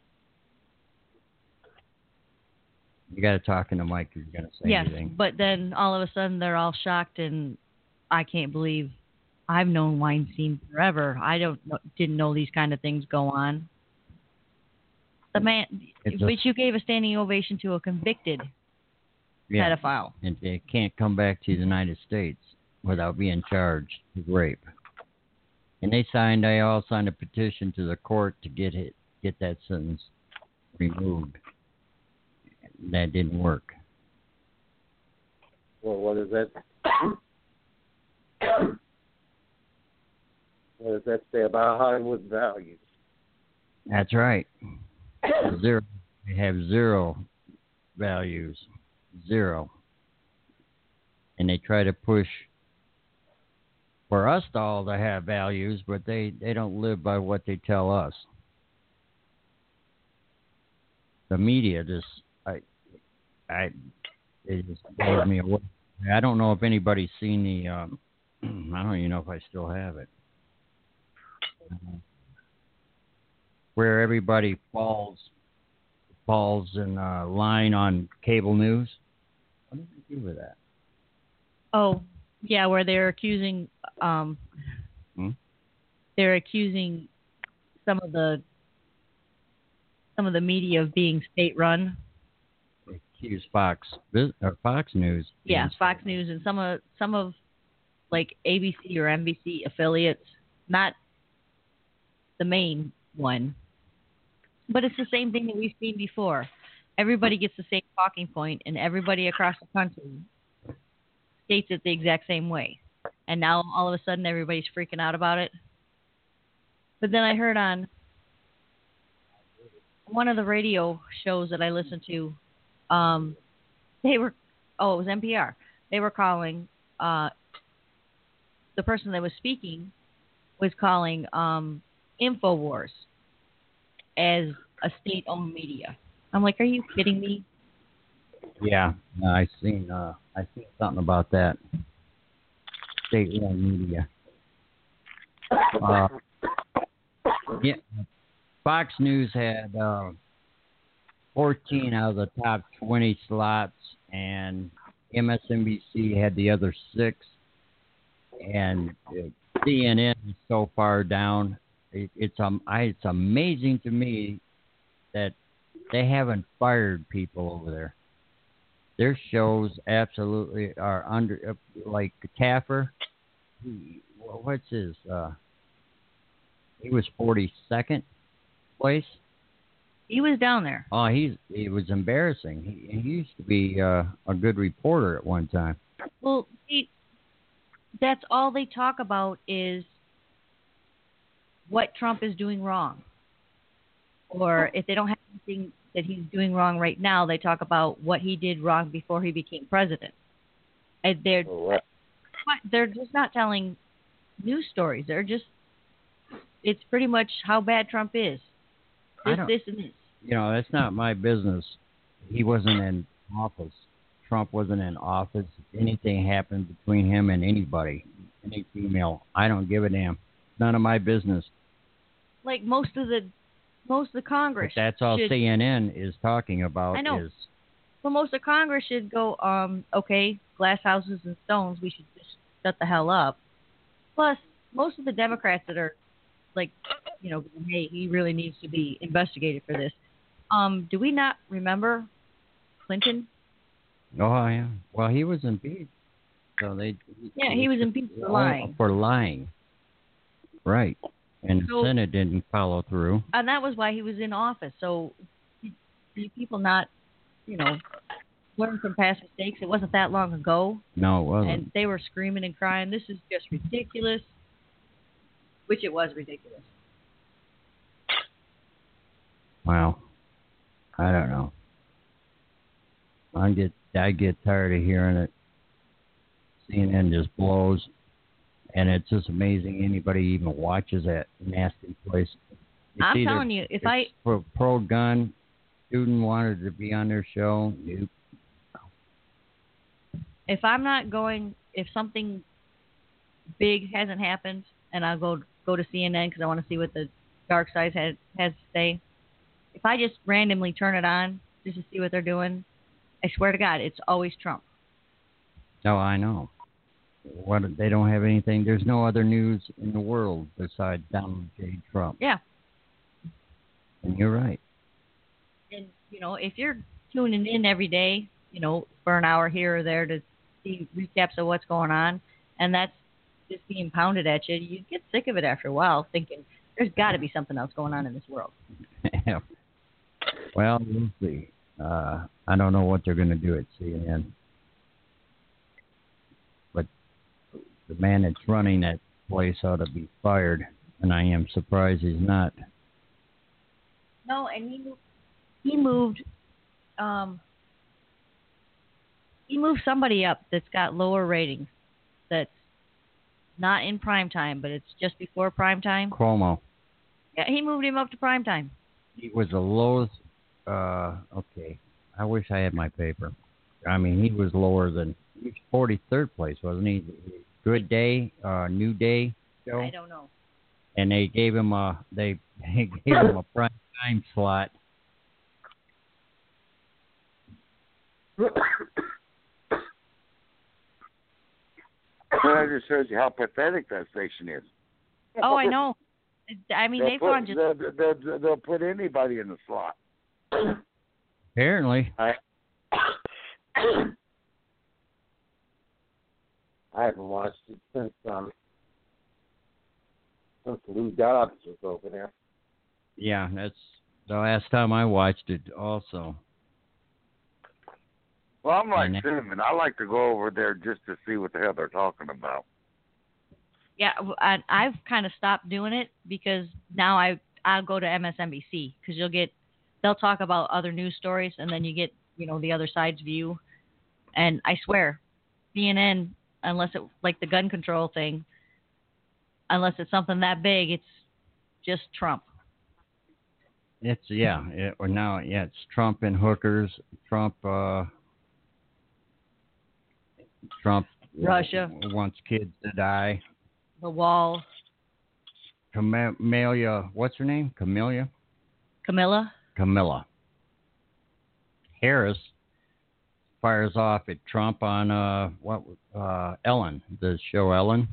You got to talk into Mike if you're going to say Yes, anything. but then all of a sudden they're all shocked, and I can't believe I've known Weinstein forever. I don't know, didn't know these kind of things go on. The man, It's a- but you gave a standing ovation to a convicted Yeah. pedophile. And they can't come back to the United States without being charged with rape. And they signed, they all signed a petition to the court to get it, get that sentence removed. That didn't work. Well, what does that? What does that say about Hollywood values? That's right. Zero. They have zero values. Zero. And they try to push for us to all to have values, but they, they don't live by what they tell us. The media just, I, I, it just blows me away. I don't know if anybody's seen the, um, I don't even know if I still have it. Where everybody falls, falls in uh, line on cable news. What did they do with that? Oh, yeah, where they're accusing, um, Hmm? they're accusing some of the some of the media of being state-run. Accuse Fox, or Fox News. Yeah, Fox News and some of some of like A B C or N B C affiliates, not the main one, but it's the same thing that we've seen before. Everybody gets the same talking point, and everybody across the country states it the exact same way. And now all of a sudden everybody's freaking out about it. But then I heard on one of the radio shows that I listened to, um, they were, oh, it was N P R. They were calling uh, the person that was speaking was calling um, InfoWars as a state-owned media. I'm like, are you kidding me? Yeah, I seen uh, I seen something about that. State-owned media. Uh, yeah, Fox News had uh, fourteen out of the top twenty slots, and M S N B C had the other six. And uh, C N N is so far down. It, it's um, I, it's amazing to me that they haven't fired people over there. Their shows absolutely are under, uh, like Taffer. He, what's his? Uh, he was forty-second place. He was down there. Oh, he's it was embarrassing. He, he used to be uh, a good reporter at one time. Well, see, that's all they talk about is what Trump is doing wrong. Or if they don't have anything that he's doing wrong right now, they talk about what he did wrong before he became president. And they're they're just not telling news stories. They're just it's pretty much how bad Trump is. This, this, and this. You know, that's not my business. He wasn't in office. Trump wasn't in office. If anything happened between him and anybody, any female, I don't give a damn. None of my business. Like most of the most of the Congress. But that's all should, C N N is talking about. I know. Is well, most of Congress should go, um, okay, glass houses and stones. We should just shut the hell up. Plus, most of the Democrats that are like, you know, hey, he really needs to be investigated for this. Um, do we not remember Clinton? Oh yeah. Well, he was impeached. So they. Yeah, he was impeached for lying. For lying. Right. And So- the Senate didn't follow through. And that was why he was in office. So, do people not, you know, learn from past mistakes? It wasn't that long ago. No, it wasn't. And they were screaming and crying, this is just ridiculous. Which it was ridiculous. Wow. I don't know. I get I get tired of hearing it. C N N just blows, and it's just amazing anybody even watches that nasty place. It's I'm either- telling you, if it's I pro, pro gun student wanted to be on their show, nope. if I'm not going, if something big hasn't happened, and I'll go go to C N N because I want to see what the dark side has has to say. If I just randomly turn it on just to see what they're doing, I swear to God, it's always Trump. No, I know. What they don't have anything. There's no other news in the world besides Donald J. Trump. Yeah. And you're right. And, you know, if you're tuning in every day, you know, for an hour here or there to see recaps of what's going on, and that's just being pounded at you, you get sick of it after a while, thinking there's got to be something else going on in this world. Yeah. Well, we'll see. Uh, I don't know what they're going to do at C N N. But the man that's running that place ought to be fired, and I am surprised he's not. No, and he moved, he moved, um, he moved somebody up that's got lower ratings, that's not in prime time, but it's just before prime time. Cuomo. Yeah, he moved him up to prime time. He was the lowest. Uh, okay. I wish I had my paper. I mean, he was lower than he was forty-third place, wasn't he? Good Day, uh, New Day show. I don't know. And they gave him a they, they gave him a prime time slot. That just shows you how pathetic that station is. Oh, I know. I mean, They'll they've put, gone just. They'll, they'll, they'll put anybody in the slot. Apparently. I, I haven't watched it since um since Lou Dobbs was over there. Yeah, that's the last time I watched it also. Well, I'm like And- Cinnamon. I like to go over there just to see what the hell they're talking about. Yeah, I, I've kind of stopped doing it because now I I'll go to M S N B C because you'll get they'll talk about other news stories and then you get you know the other side's view, and I swear, C N N unless it like the gun control thing, unless it's something that big, it's just Trump. It's yeah, it, or now yeah, it's Trump and hookers. Trump, uh, Trump, Russia wants kids to die. The wall. Camellia, what's her name? Camellia. Camilla. Camilla Harris fires off at Trump on uh what uh Ellen, the show Ellen.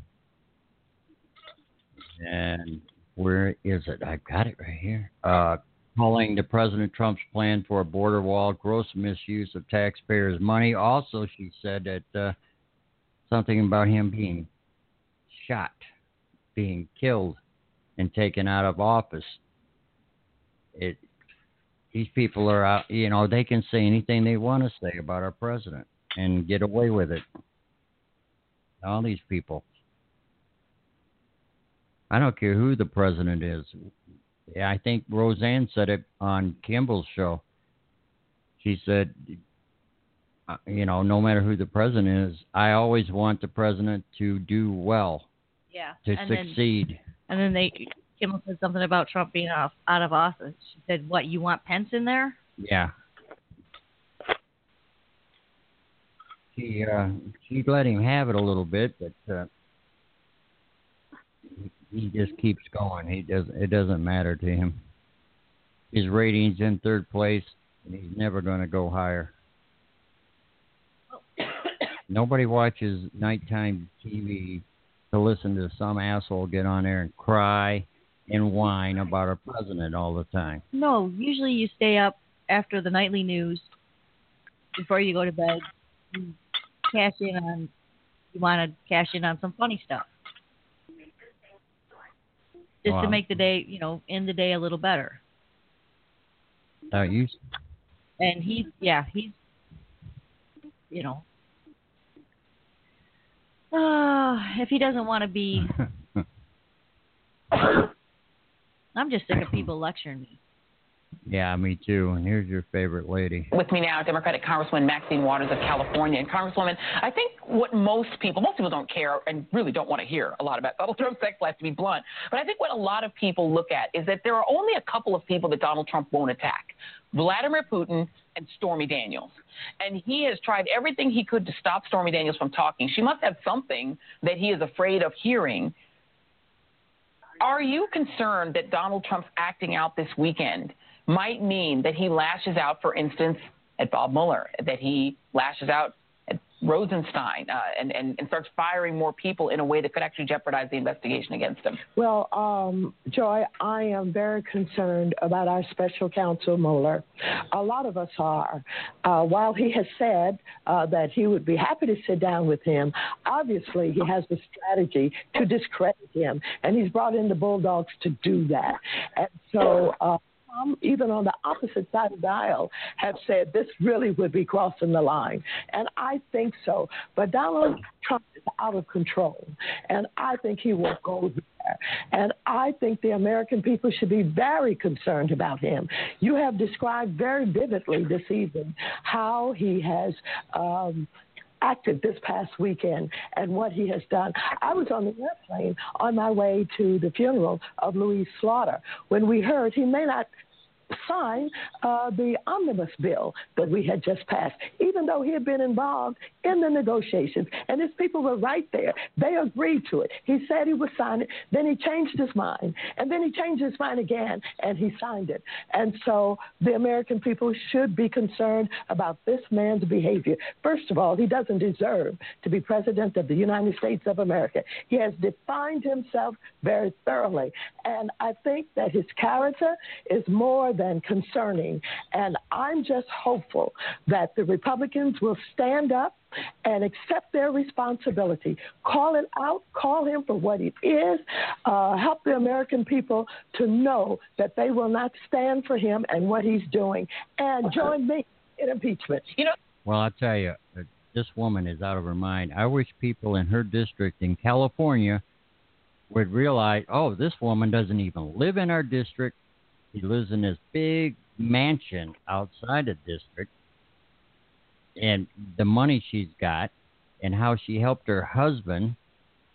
And where is it? I've got it right here. Uh, calling the President Trump's plan for a border wall gross misuse of taxpayers' money. Also, she said that uh, something about him being shot, being killed, and taken out of office. It. These people are out, you know, they can say anything they want to say about our president and get away with it. All these people. I don't care who the president is. Yeah, I think Roseanne said it on Kimball's show. She said, uh, you know, no matter who the president is, I always want the president to do well. Yeah. To and succeed. Then, and then they, Kimball said something about Trump being off, out of office. She said, what, you want Pence in there? Yeah. She, uh, she let him have it a little bit, but uh, he just keeps going. He does. It doesn't matter to him. His rating's in third place, and he's never going to go higher. Nobody watches nighttime T V to listen to some asshole get on there and cry and whine about our president all the time. No, usually you stay up after the nightly news before you go to bed. You cash in on. You want to cash in on some funny stuff. Just wow. to make the day, you know, end the day a little better. Uh, you... And he, yeah, he's, you know, uh, if he doesn't want to be, I'm just sick of people lecturing me. Yeah, me too. And here's your favorite lady. With me now, Democratic Congresswoman Maxine Waters of California. And Congresswoman, I think what most people, most people don't care and really don't want to hear a lot about Donald Trump's sex life, to be blunt. But I think what a lot of people look at is that there are only a couple of people that Donald Trump won't attack. Vladimir Putin and Stormy Daniels. And he has tried everything he could to stop Stormy Daniels from talking. She must have something that he is afraid of hearing. Are you concerned that Donald Trump's acting out this weekend might mean that he lashes out, for instance, at Bob Mueller, that he lashes out at Rosenstein uh, and, and, and starts firing more people in a way that could actually jeopardize the investigation against him? Well, um, Joy, I am very concerned about our special counsel, Mueller. A lot of us are. Uh, while he has said uh, that he would be happy to sit down with him, obviously he has the strategy to discredit him, and he's brought in the Bulldogs to do that. And so... Uh, Some, even on the opposite side of the aisle, have said this really would be crossing the line. And I think so. But Donald Trump is out of control. And I think he will go there. And I think the American people should be very concerned about him. You have described very vividly this evening how he has um, acted this past weekend and what he has done. I was on the airplane on my way to the funeral of Louise Slaughter when we heard he may not sign uh, the omnibus bill that we had just passed, even though he had been involved in the negotiations. And his people were right there. They agreed to it. He said he would sign it. Then he changed his mind. And then he changed his mind again, and he signed it. And so the American people should be concerned about this man's behavior. First of all, he doesn't deserve to be president of the United States of America. He has defined himself very thoroughly. And I think that his character is more than concerning. And I'm just hopeful that the Republicans will stand up and accept their responsibility. Call it out, call him for what he is, uh, help the American people to know that they will not stand for him and what he's doing, and join me in impeachment. You know. Well, I'll tell you, this woman is out of her mind. I wish people in her district in California would realize, oh, this woman doesn't even live in our district. He lives in this big mansion outside the district, and the money she's got and how she helped her husband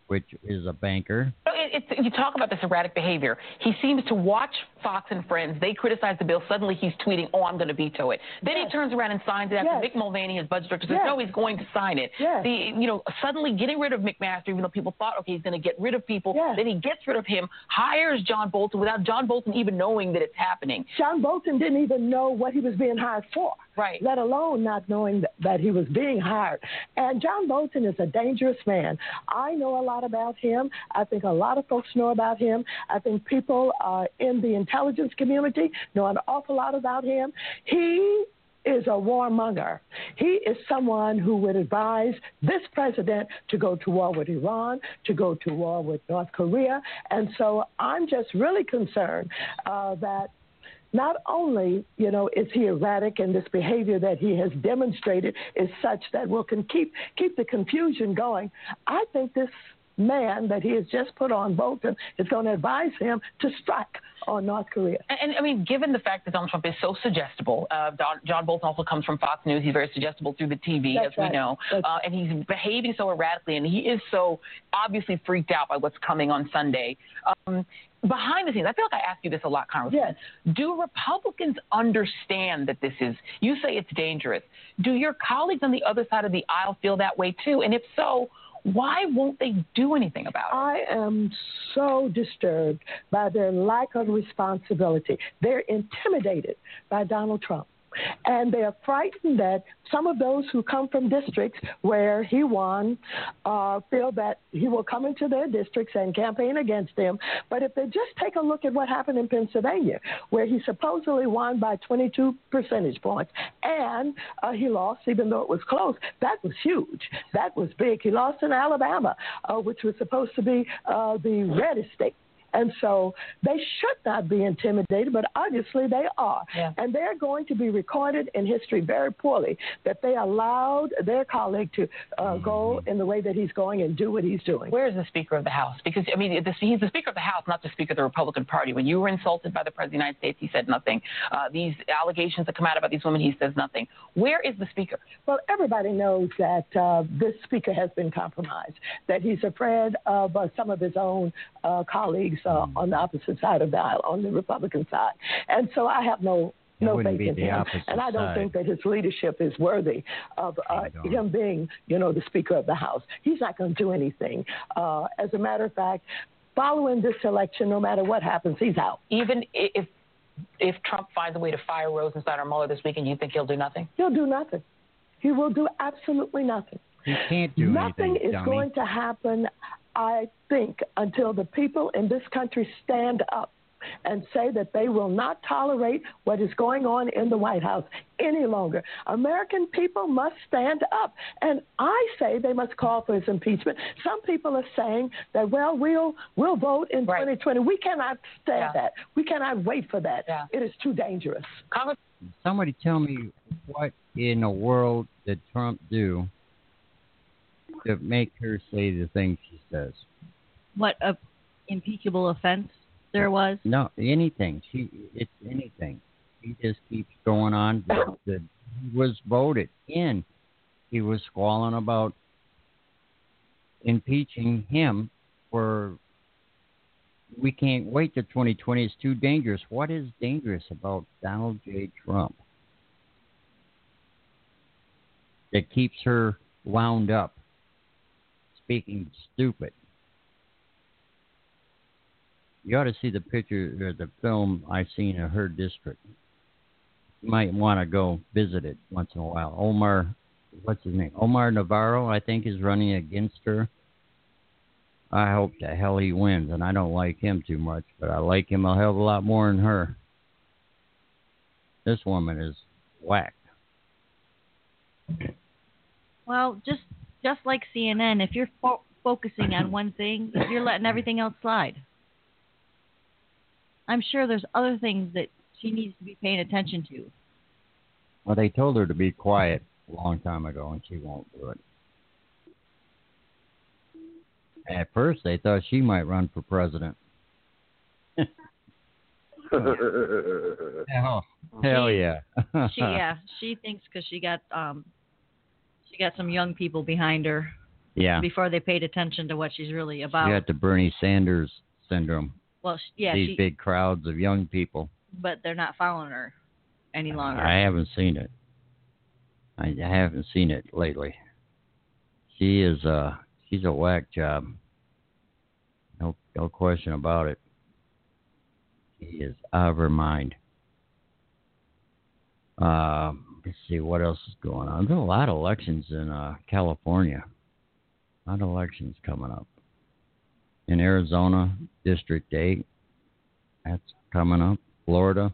which is a banker. It, it's, you talk about this erratic behavior. He seems to watch Fox and Friends. They criticize the bill. Suddenly he's tweeting, oh, I'm going to veto it. Then yes. he turns around and signs it after yes. Mick Mulvaney, his budget director, says, yes. no, he's going to sign it. Yes. The, you know, suddenly getting rid of McMaster, even though people thought, okay, he's going to get rid of people. Yes. Then he gets rid of him, hires John Bolton without John Bolton even knowing that it's happening. John Bolton didn't even know what he was being hired for. Right. Let alone not knowing that, that he was being hired. And John Bolton is a dangerous man. I know a lot about him. I think a lot of folks know about him. I think people uh, in the intelligence community know an awful lot about him. He is a warmonger. He is someone who would advise this president to go to war with Iran, to go to war with North Korea. And so I'm just really concerned uh, that not only, you know, is he erratic, and this behavior that he has demonstrated is such that will can keep keep the confusion going. I think this man that he has just put on Bolton is going to advise him to strike on North Korea. And, and I mean, given the fact that Donald Trump is so suggestible, uh, Don, John Bolton also comes from Fox News. He's very suggestible through the T V, That's as right. we know. Uh, and he's behaving so erratically, and he is so obviously freaked out by what's coming on Sunday. Um, Behind the scenes, I feel like I ask you this a lot, Congressman. Yes. Do Republicans understand that this is, you say it's dangerous. Do your colleagues on the other side of the aisle feel that way too? And if so, why won't they do anything about it? I am so disturbed by their lack of responsibility. They're intimidated by Donald Trump. And they are frightened that some of those who come from districts where he won uh, feel that he will come into their districts and campaign against them. But if they just take a look at what happened in Pennsylvania, where he supposedly won by twenty-two percentage points, and uh, he lost, even though it was close, that was huge. That was big. He lost in Alabama, uh, which was supposed to be uh, the reddest state. And so they should not be intimidated, but obviously they are. Yeah. And they're going to be recorded in history very poorly that they allowed their colleague to uh, go in the way that he's going and do what he's doing. Where is the Speaker of the House? Because, I mean, the, he's the Speaker of the House, not the Speaker of the Republican Party. When you were insulted by the President of the United States, he said nothing. Uh, these allegations that come out about these women, he says nothing. Where is the Speaker? Well, everybody knows that uh, this Speaker has been compromised, that he's afraid of uh, some of his own uh, colleagues Uh, on the opposite side of the aisle, on the Republican side. And so I have no no faith in him. And I don't side. think that his leadership is worthy of uh, him being, you know, the Speaker of the House. He's not going to do anything. Uh, as a matter of fact, following this election, no matter what happens, he's out. Even if if Trump finds a way to fire Rosenstein or Mueller this weekend, you think he'll do nothing? He'll do nothing. He will do absolutely nothing. He can't do nothing anything, is dummy. going to happen, I think, until the people in this country stand up and say that they will not tolerate what is going on in the White House any longer. American people must stand up. And I say they must call for his impeachment. Some people are saying that, well, we'll we'll vote in right. twenty twenty. We cannot stand yeah. that. We cannot wait for that. Yeah. It is too dangerous. Congress- Somebody tell me what in the world did Trump do to make her say the things she says? What a impeachable offense there was? No, anything. She, it's anything. He just keeps going on. The, the, he was voted in. He was squalling about impeaching him for. We can't wait till twenty twenty. It's too dangerous. What is dangerous about Donald J. Trump that keeps her wound up, speaking stupid? You ought to see the picture or the film I've seen of her district. You might want to go visit it once in a while. Omar, what's his name? Omar Navarro, I think, is running against her. I hope the hell he wins, and I don't like him too much, but I like him a hell of a lot more than her. This woman is whack. Well, just just like C N N, if you're fo- focusing on one thing, you're letting everything else slide. I'm sure there's other things that she needs to be paying attention to. Well, they told her to be quiet a long time ago, and she won't do it. At first, they thought she might run for president. hell, hell yeah. she yeah, she thinks because she got um, she got some young people behind her Yeah. Before they paid attention to what she's really about. You got the Bernie Sanders syndrome. Well, sh- yeah, These she, big crowds of young people. but they're not following her any longer. I haven't seen it. I, I haven't seen it lately. She is uh she's a whack job. No no question about it. She is out of her mind. Uh, let's see what else is going on. There's a lot of elections in uh, California. A lot of elections coming up. In Arizona, District eight. That's coming up. Florida.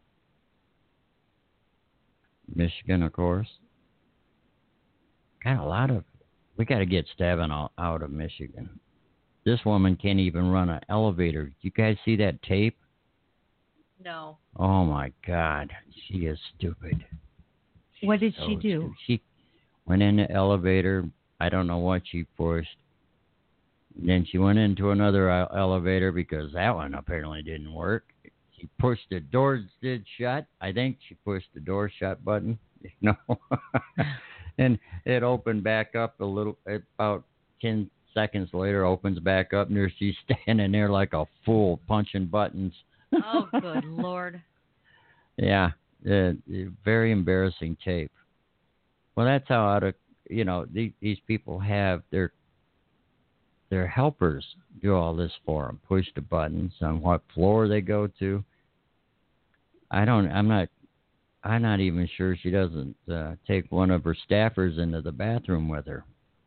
Michigan, of course. Got a lot of... We got to get Stavin out, out of Michigan. This woman can't even run an elevator. Did you guys see that tape? No. Oh, my God. She is stupid. What did So she do? stupid. She went in the elevator. I don't know what she pushed. Then she went into another uh, elevator because that one apparently didn't work. She pushed the doors did shut. I think she pushed the door shut button. You know, and it opened back up a little. About ten seconds later, opens back up, and there she's standing there like a fool, punching buttons. Oh, good Lord. Yeah, uh, very embarrassing tape. Well, that's how out of you know these, these people have their their helpers do all this for them, push the buttons on what floor they go to. I don't. I'm not. I'm not even sure she doesn't uh, take one of her staffers into the bathroom with her.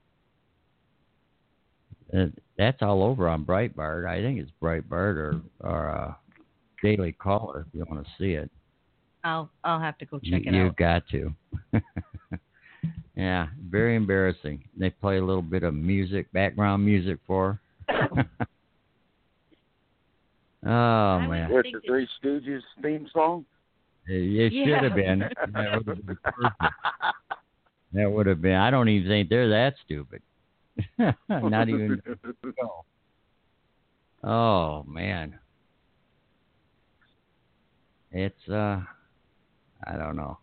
Uh, that's all over on Breitbart. I think it's Breitbart or or uh, Daily Caller if you want to see it. I'll I'll have to go check you, it you've out. got to. Yeah, very embarrassing. They play a little bit of music, background music for her. Oh, man. What's the Three Stooges theme song? It, it Yeah. should have been. That would have been perfect. That would have been. I don't even think they're that stupid. Not even. Oh, man. It's, uh, I don't know.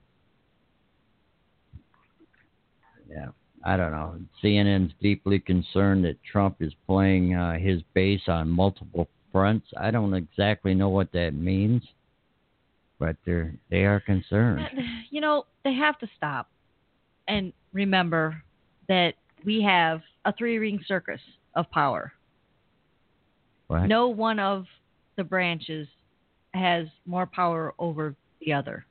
Yeah, I don't know. C N N's deeply concerned that Trump is playing uh, his base on multiple fronts. I don't exactly know what that means, but they're they are concerned. You know, they have to stop and remember that we have a three-ring circus of power. What? No one of the branches has more power over the other.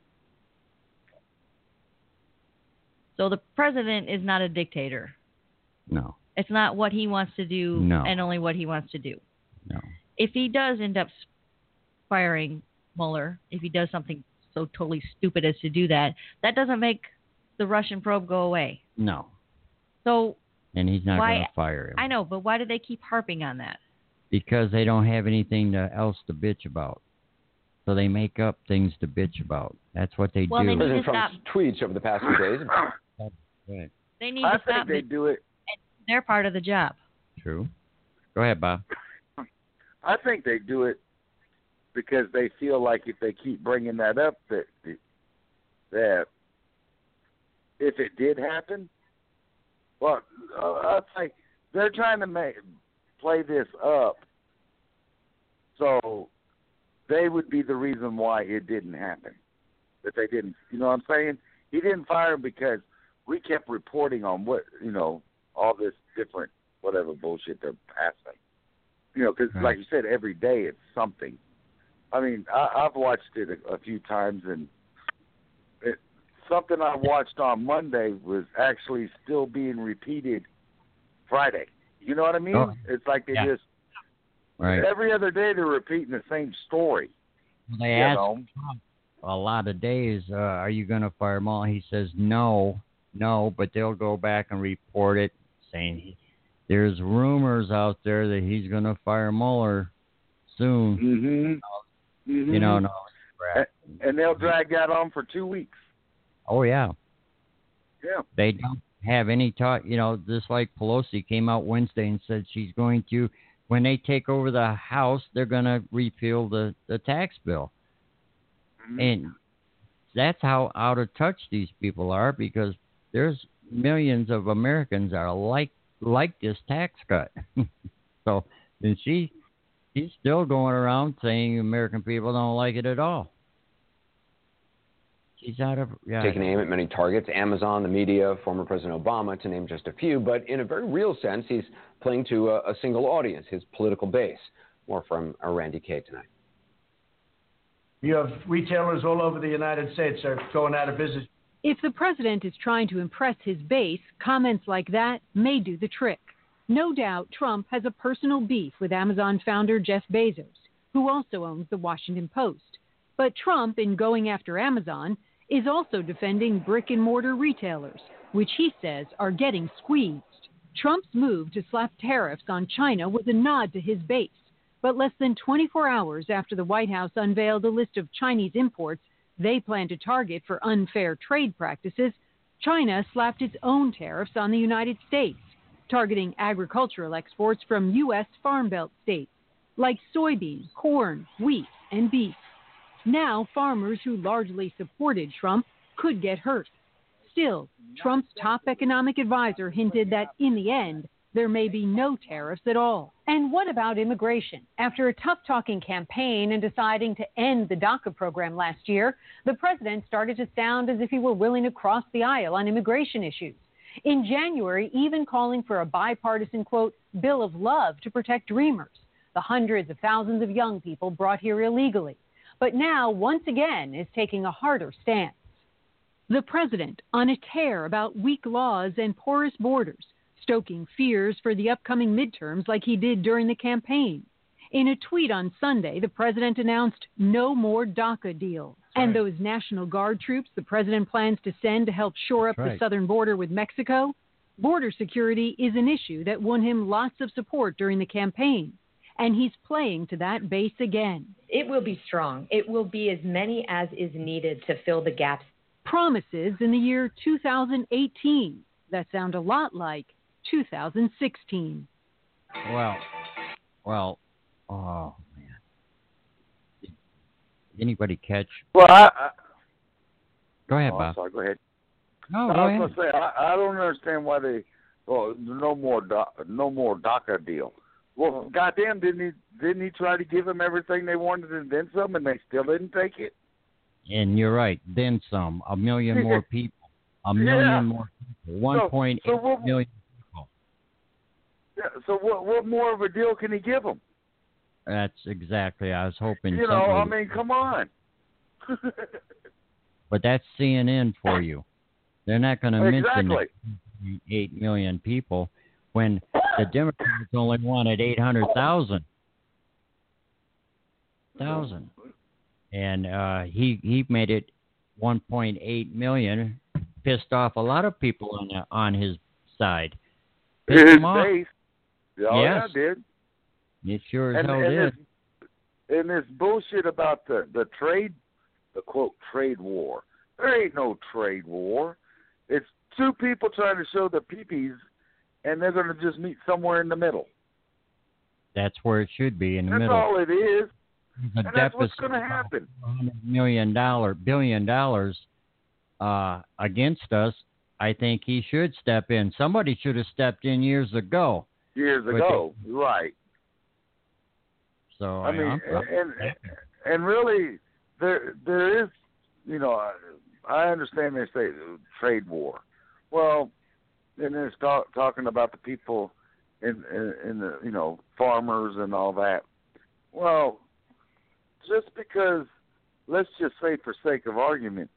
So the president is not a dictator. No. It's not what he wants to do No. and only what he wants to do. No. If he does end up firing Mueller, if he does something so totally stupid as to do that, that doesn't make the Russian probe go away. No. So And he's not why? going to fire him I know, but why do they keep harping on that? because they don't have anything to, else to bitch about. So they make up things to bitch about. That's what they Well, do. they need to President Trump's tweets over the past few days. Right. They need I to think stop they it. do it. They're part of the job. True. Go ahead, Bob. I think they do it because they feel like if they keep bringing that up, that that if it did happen, well, uh, I'd say they're trying to make play this up, so they would be the reason why it didn't happen. That they didn't, you know what I'm saying? He didn't fire him because we kept reporting on what, you know, all this different whatever bullshit they're passing. You know, because Right. like you said, every day it's something. I mean, I, I've watched it a, a few times, and it, something I watched on Monday was actually still being repeated Friday. You know what I mean? Oh. It's like they Yeah. just Right. every other day they're repeating the same story. They you asked know? Trump a lot of days, uh, are you going to fire Mueller? He says no, no, but they'll go back and report it, saying he, there's rumors out there that he's going to fire Mueller soon. Mm-hmm. mm-hmm. You know, no. And, and they'll drag that on for two weeks. Oh, yeah. Yeah. They don't have any talk. You know, just like Pelosi came out Wednesday and said she's going to, when they take over the House, they're going to repeal the, the tax bill. Mm-hmm. And that's how out of touch these people are, because there's millions of Americans are like like this tax cut. So and she she's still going around saying American people don't like it at all. She's out of yeah. Taking aim at many targets, Amazon, the media, former President Obama, to name just a few. But in a very real sense, he's playing to a, a single audience, his political base. More from uh, Randy Kay tonight. You have retailers all over the United States are going out of business. If the president is trying to impress his base, comments like that may do the trick. No doubt Trump has a personal beef with Amazon founder Jeff Bezos, who also owns the Washington Post. But Trump, in going after Amazon, is also defending brick-and-mortar retailers, which he says are getting squeezed. Trump's move to slap tariffs on China was a nod to his base. But less than twenty-four hours after the White House unveiled a list of Chinese imports they plan to target for unfair trade practices, China slapped its own tariffs on the United States, targeting agricultural exports from U S Farm Belt states like soybean, corn, wheat, and beef. Now, farmers who largely supported Trump could get hurt. Still, Trump's top economic advisor hinted that in the end, there may be no tariffs at all. And what about immigration? After a tough-talking campaign and deciding to end the DACA program last year, the president started to sound as if he were willing to cross the aisle on immigration issues. In January, even calling for a bipartisan, quote, bill of love to protect dreamers, the hundreds of thousands of young people brought here illegally. But now, once again, is taking a harder stance. The president on a tear about weak laws and porous borders, stoking fears for the upcoming midterms like he did during the campaign. In a tweet on Sunday, the president announced no more DACA deals. Right. And those National Guard troops the president plans to send to help shore up That's the right. southern border with Mexico. Border security is an issue that won him lots of support during the campaign. And he's playing to that base again. It will be strong. It will be as many as is needed to fill the gaps. Promises in the year two thousand eighteen that sound a lot like two thousand sixteen. Well, well, oh, man. Did anybody catch? Well, I... I go ahead, oh, Bob. Sorry, go ahead. No, I go was ahead. going to say, I, I don't understand why they... Well, no more, no more DACA deal. Well, goddamn, didn't he, didn't he try to give them everything they wanted and then some, and they still didn't take it? And you're right, then some. A million more people. A million yeah. more people. one point eight so, so what, million people. Yeah, so what what more of a deal can he give them? That's exactly. I was hoping. You know, I mean, come on. But that's C N N for you. They're not going to exactly. mention eight million people when the Democrats only wanted eight hundred thousand. Thousand. And uh, he he made it one point eight million, pissed off a lot of people on the, on his side. Pissed His them off. base. Oh, yes. yeah, did. It sure as and, hell and did. This, and this bullshit about the, the trade, the quote, trade war. There ain't no trade war. It's two people trying to show their peepees, and they're going to just meet somewhere in the middle. That's where it should be, in the that's middle. That's all it is. A and that's what's going to happen. one hundred million dollars, billion dollars uh, against us. I think he should step in. Somebody should have stepped in years ago. Years ago, the, right. So I mean, I'm, I'm, and and really, there there is, you know, I, I understand they say trade war. Well, and it's talk, talking about the people in, in in the, you know, farmers and all that. Well, just because, let's just say for sake of argument,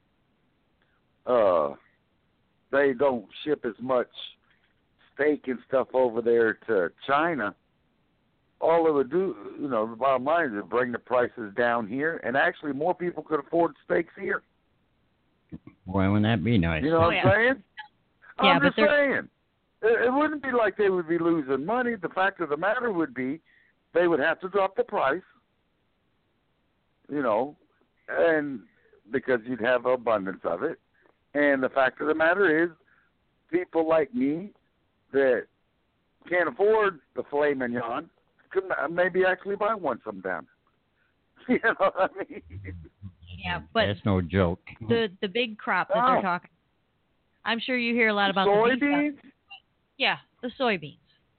uh, they don't ship as much steak and stuff over there to China, all it would do, you know, the bottom line is bring the prices down here, and actually more people could afford steaks here. Boy, wouldn't that be nice? You know oh, what yeah. I'm saying? Yeah, I'm but just saying. It, it wouldn't be like they would be losing money. The fact of the matter would be they would have to drop the price, you know, and because you'd have abundance of it. And the fact of the matter is people like me that can't afford the filet mignon could maybe actually buy one sometime. You know what I mean? Yeah, but that's no joke. The the big crop that oh. they're talking, I'm sure you hear a lot about soybeans. The yeah, The soybeans.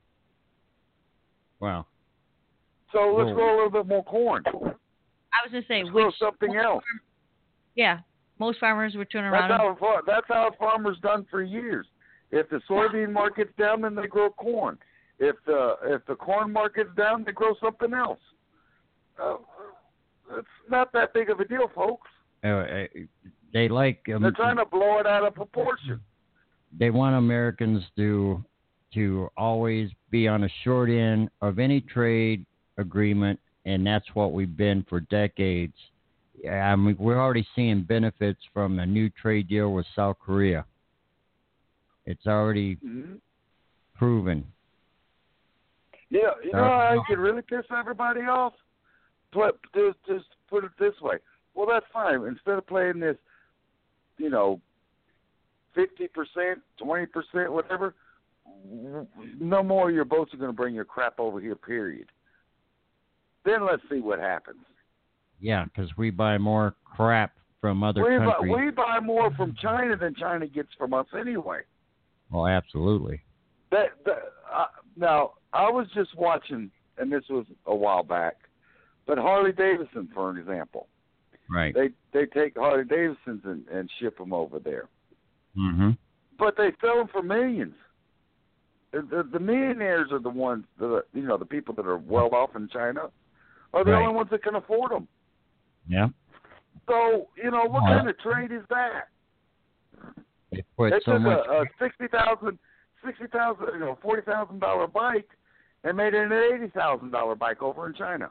Wow. So let's Whoa. grow a little bit more corn. I was going to say, Let's which grow something else. Yeah, most farmers would turn That's around. how and, far, that's how farmers done for years. If the soybean market's down, then they grow corn. If the if the corn market's down, they grow something else. Uh, it's not that big of a deal, folks. Uh, they like. Um, They're trying to blow it out of proportion. They want Americans to to always be on the short end of any trade agreement, and that's what we've been for decades. I mean, we're already seeing benefits from a new trade deal with South Korea. It's already Mm-hmm. proven. Yeah, you know, Uh, I could really piss everybody off. But just, just put it this way. Well, that's fine. Instead of playing this, you know, fifty percent, twenty percent, whatever, no more of your boats are going to bring your crap over here, period. Then let's see what happens. Yeah, because we buy more crap from other We buy, countries. we buy more from China than China gets from us anyway. Well, absolutely. That, that uh, now, I was just watching, and this was a while back, but Harley Davidson, for an example. Right. They they take Harley Davidsons and, and ship them over there. Mm-hmm. But they sell them for millions. The, the, the millionaires are the ones, that are, you know, the people that are well off in China are the Right. only ones that can afford them. Yeah. So, you know, what Well, kind of trade is that? They put They so took much. a, a sixty thousand, sixty thousand, you know, forty thousand dollar bike and made it an eighty thousand dollar bike over in China,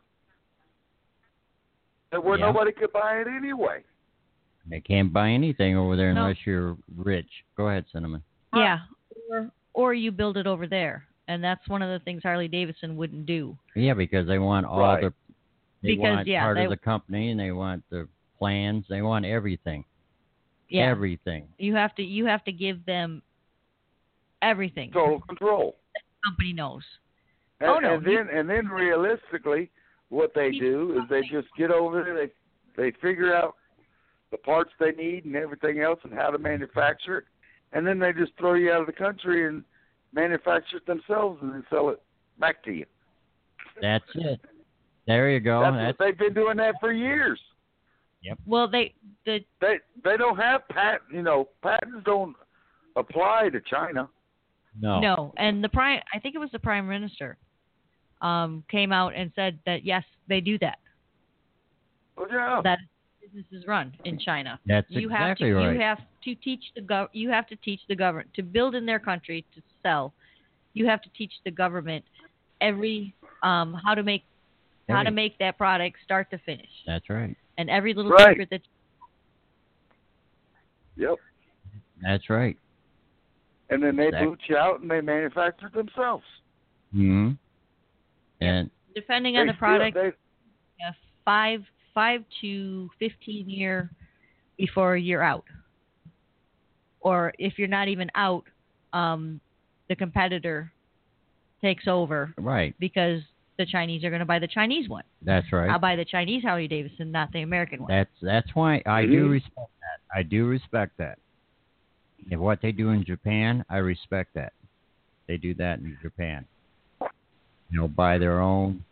and where Yeah. nobody could buy it anyway. They can't buy anything over there No. unless you're rich. Go ahead, Cinnamon. yeah, or, or you build it over there. And that's one of the things Harley Davidson wouldn't do. Yeah, because they want all Right. the. They Because, want yeah, part they- of the company, and they want the plans. They want everything. Yeah. Everything. You have to you have to give them everything. Total control. The company knows. And, Oh, no, and then and then realistically, what they do is they just get over there. They they figure out the parts they need and everything else and how to manufacture it, and then they just throw you out of the country and manufacture it themselves and then sell it back to you. That's it. There you go. That's, That's, what they've been doing that for years. Yep. Well, they the They they don't have patent. You know, patents don't apply to China. no. no, and the prime I think it was the prime minister um, came out and said that yes, they do that. Well, yeah. That business is run in China. That's you exactly have to, right. You have to teach the gov. You have to teach the government to build in their country to sell. You have to teach the government every um, how to make how to Every- make that product start to finish, That's right. and every little Right. secret that. Yep. That's right. And then they Exactly. boot you out and they manufacture it themselves. Hmm. And Depending They on the still- product, they- a five five to fifteen year before you're out, or if you're not even out, um, the competitor takes over right. because the Chinese are going to buy the Chinese one. That's right. I'll buy the Chinese Harley Davidson, not the American one. That's that's why I Mhm. do respect that. I do respect that. And what they do in Japan, I respect that. They do that in Japan. You know, buy their own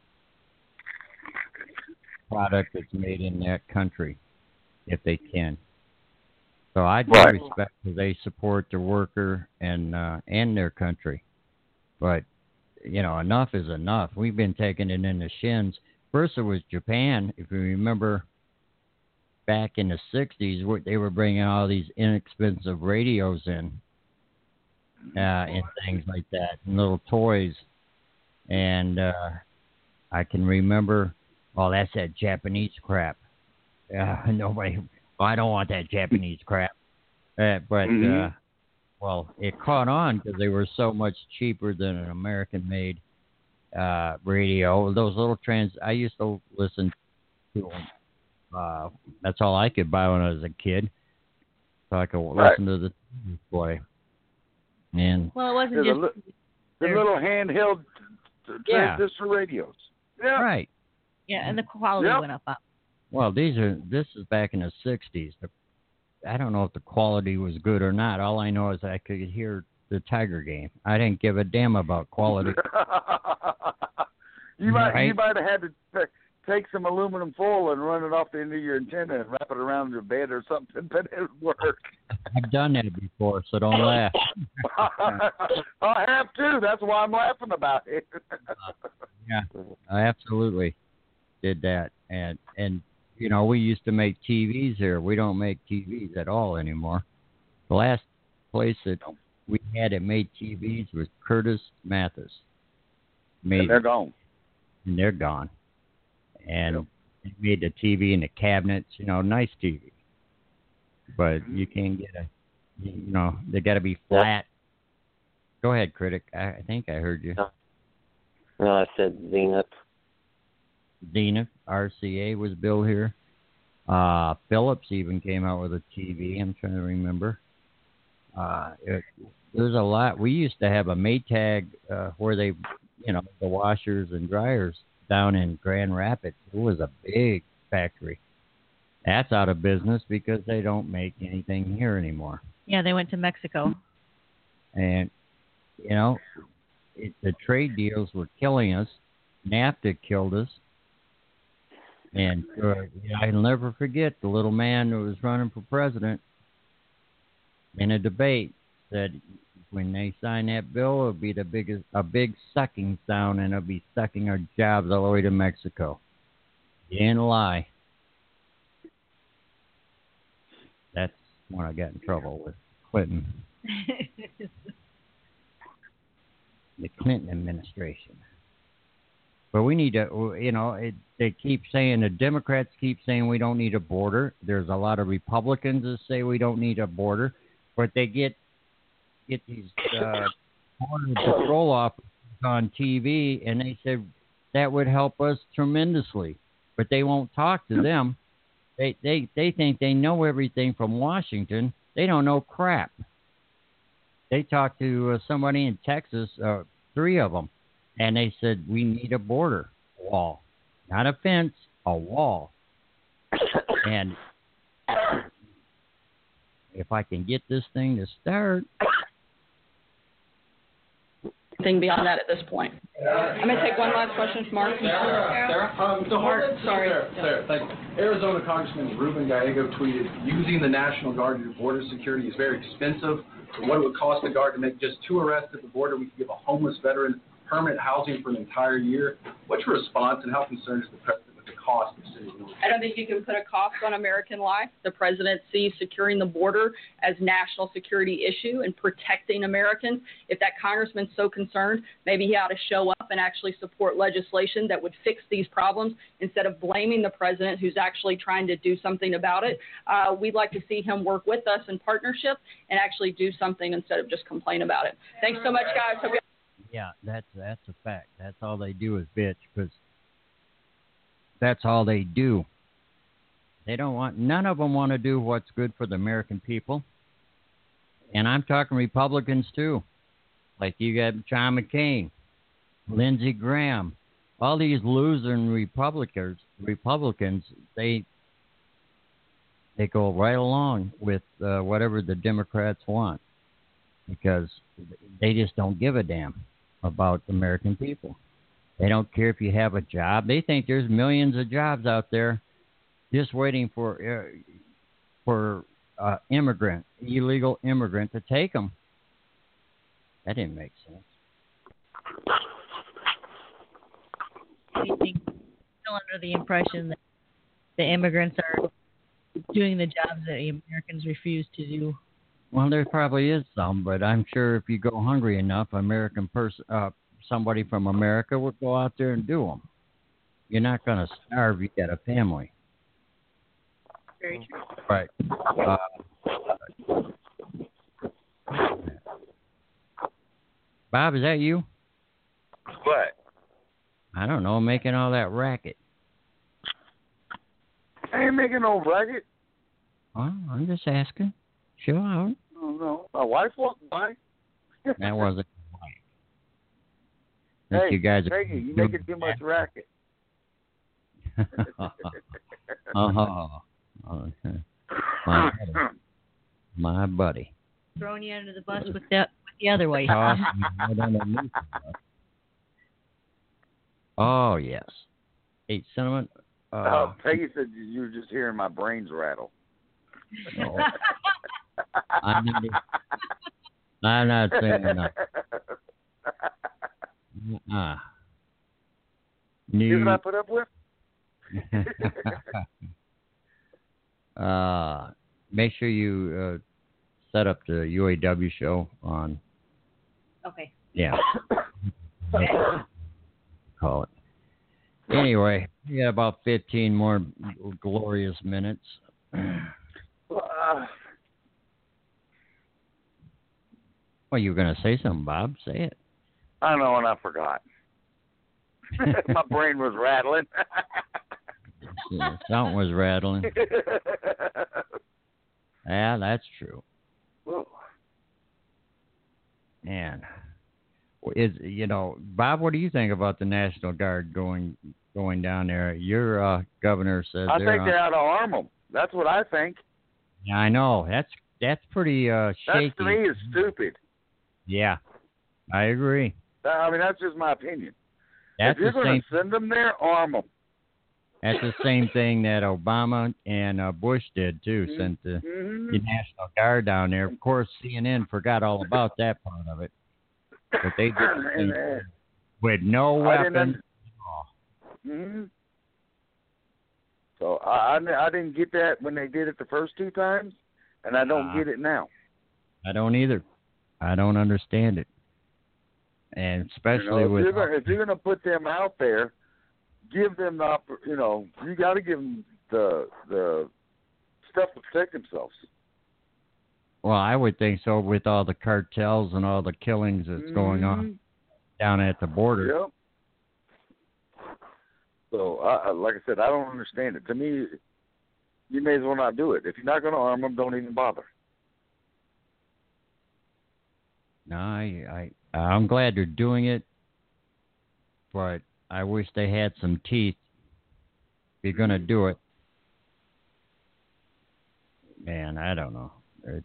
product that's made in that country, if they can. So I do Right. respect because they support the worker and uh, and their country. But you know, enough is enough. We've been taking it in the shins. First, it was Japan. If you remember, back in the sixties, they were bringing all these inexpensive radios in uh, and things like that, and little toys. And uh, I can remember, oh, that's that Japanese crap. Uh, nobody, well, I don't want that Japanese crap. Uh, but, Mhm. uh, well, it caught on because they were so much cheaper than an American-made uh, radio. Those little trans, I used to listen to them. Uh, that's all I could buy when I was a kid, so I could Right. listen to the boy. And Well, it wasn't The, just li- the little handheld t- Yeah. transistor radios. Yeah. right. yeah, and the quality Yep. went up. up. Well, these are this is back in the sixties. The, I don't know if the quality was good or not. All I know is I could hear the Tiger game. I didn't give a damn about quality. you might right? you might have had to t- take some aluminum foil and run it off the end of your antenna and wrap it around your bed or something, but it would work. I've done that before, so don't laugh. I have too. That's why I'm laughing about it. Yeah, I absolutely did that, and and you know we used to make T Vs here. We don't make T Vs at all anymore. The last place that we had that made T Vs was Curtis Mathis. Made, and they're gone. And they're gone. And yep. They made the T V in the cabinets, you know, nice T V. But you can't get a, you know, they got to be flat. Go ahead, critic. I, I think I heard you. No, I said Zenith. Zenith, R C A was built here. Uh, Philips even came out with a T V. I'm trying to remember. Uh, it, there's a lot. We used to have a Maytag uh, where they, you know, the washers and dryers down in Grand Rapids. It was a big factory. That's out of business because they don't make anything here anymore. Yeah, they went to Mexico. And, you know, it, the trade deals were killing us. NAFTA killed us. And uh, I'll never forget the little man who was running for president in a debate said when they sign that bill, it'll be the biggest, a big sucking sound, and it'll be sucking our jobs all the way to Mexico. He didn't lie. That's when I got in trouble with Clinton. The Clinton administration. But we need to, you know, it, they keep saying, the Democrats keep saying we don't need a border. There's a lot of Republicans that say we don't need a border, but they get get these uh, border patrol officers on T V, and they said that would help us tremendously. But they won't talk to them. They they they think they know everything from Washington. They don't know crap. They talked to uh, somebody in Texas, uh, three of them, and they said we need a border wall, not a fence, a wall. And if I can get this thing to start. Thing beyond that at this point. I'm going to take one last question from Mark. Sarah, Sarah? Um, so Mark, Sarah, sorry. Sarah, Sarah, thank you. Arizona Congressman Ruben Gallego tweeted, using the National Guard to do border security is very expensive. For what it would cost the Guard to make just two arrests at the border, we could give a homeless veteran permanent housing for an entire year. What's your response, and how concerned is the president with the cost of city military? I don't think you can put a cost on American life. The president sees securing the border as national security issue and protecting Americans. If that congressman's so concerned, maybe he ought to show up and actually support legislation that would fix these problems instead of blaming the president who's actually trying to do something about it. Uh, we'd like to see him work with us in partnership and actually do something instead of just complain about it. Thanks so much, guys. Hope you- Yeah, that's that's a fact. That's all they do is bitch, because that's all they do. They don't want, none of them want to do what's good for the American people. And I'm talking Republicans too. Like you got John McCain, Lindsey Graham, all these losing Republicans, Republicans, they they go right along with uh, whatever the Democrats want, because they just don't give a damn about the American people. They don't care if you have a job. They think there's millions of jobs out there just waiting for uh, for uh, immigrant, illegal immigrant to take them. That didn't make sense. You think still under the impression that the immigrants are doing the jobs that the Americans refuse to do? Well, there probably is some, but I'm sure if you go hungry enough, American person, uh, somebody from America would go out there and do them. You're not going to starve. You got a family. Very true. Right. Uh, Bob, is that you? What? I don't know, making all that racket. I ain't making no racket. Well, I'm just asking. Chill out. Oh, no. My wife walked by. That wasn't my wife. Hey, you guys are Peggy, you making too much racket. uh-huh. Okay. My, my buddy. Throwing you under the bus with that with the other way. Toss me right underneath the bus. Oh, yes. Hey, Cinnamon. Uh, oh, Peggy said you were just hearing my brains rattle. No. I'm not, I'm not saying that. Uh-uh. See what I put up with? uh, make sure you uh, set up the U A W show on. Okay. Yeah. Call it. Anyway, we got about fifteen more glorious minutes. Uh, well, you were going to say something, Bob. Say it. I know, and I forgot. My brain was rattling. Yeah, something was rattling. Yeah, that's true. Whoa. Man, is you know, Bob, what do you think about the National Guard going going down there? Your uh, governor says I they're think on, they ought to arm them. That's what I think. Yeah, I know. That's that's pretty uh, shaky. That to me is stupid. Yeah, I agree. I mean, that's just my opinion. That's if you're the going same. to send them there, arm them. That's the same thing that Obama and uh, Bush did too. Mm-hmm. Sent the, Mm-hmm. the National Guard down there. Of course, C N N forgot all about that part of it, but they did the same thing. With no weapons. Mm-hmm. So I, I I didn't get that when they did it the first two times, and I don't uh, get it now. I don't either. I don't understand it, and especially you know, if with you're gonna, if you're going to put them out there, give them the you know you got to give them the the stuff to protect themselves. Well, I would think so with all the cartels and all the killings that's mm-hmm. going on down at the border. Yep. So, I, like I said, I don't understand it. To me, you may as well not do it. If you're not going to arm them, don't even bother. No, I, I, I'm glad they're doing it, but I wish they had some teeth. If you're going to do it, man, I don't know. It,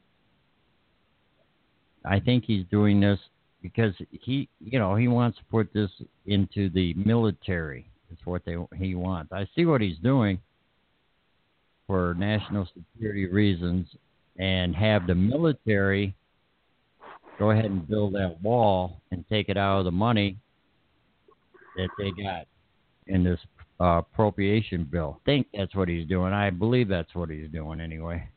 I think he's doing this because he, you know, he wants to put this into the military. It's what they he wants. I see what he's doing for national security reasons, and have the military go ahead and build that wall and take it out of the money that they got in this uh, appropriation bill. I think that's what he's doing. I believe that's what he's doing anyway.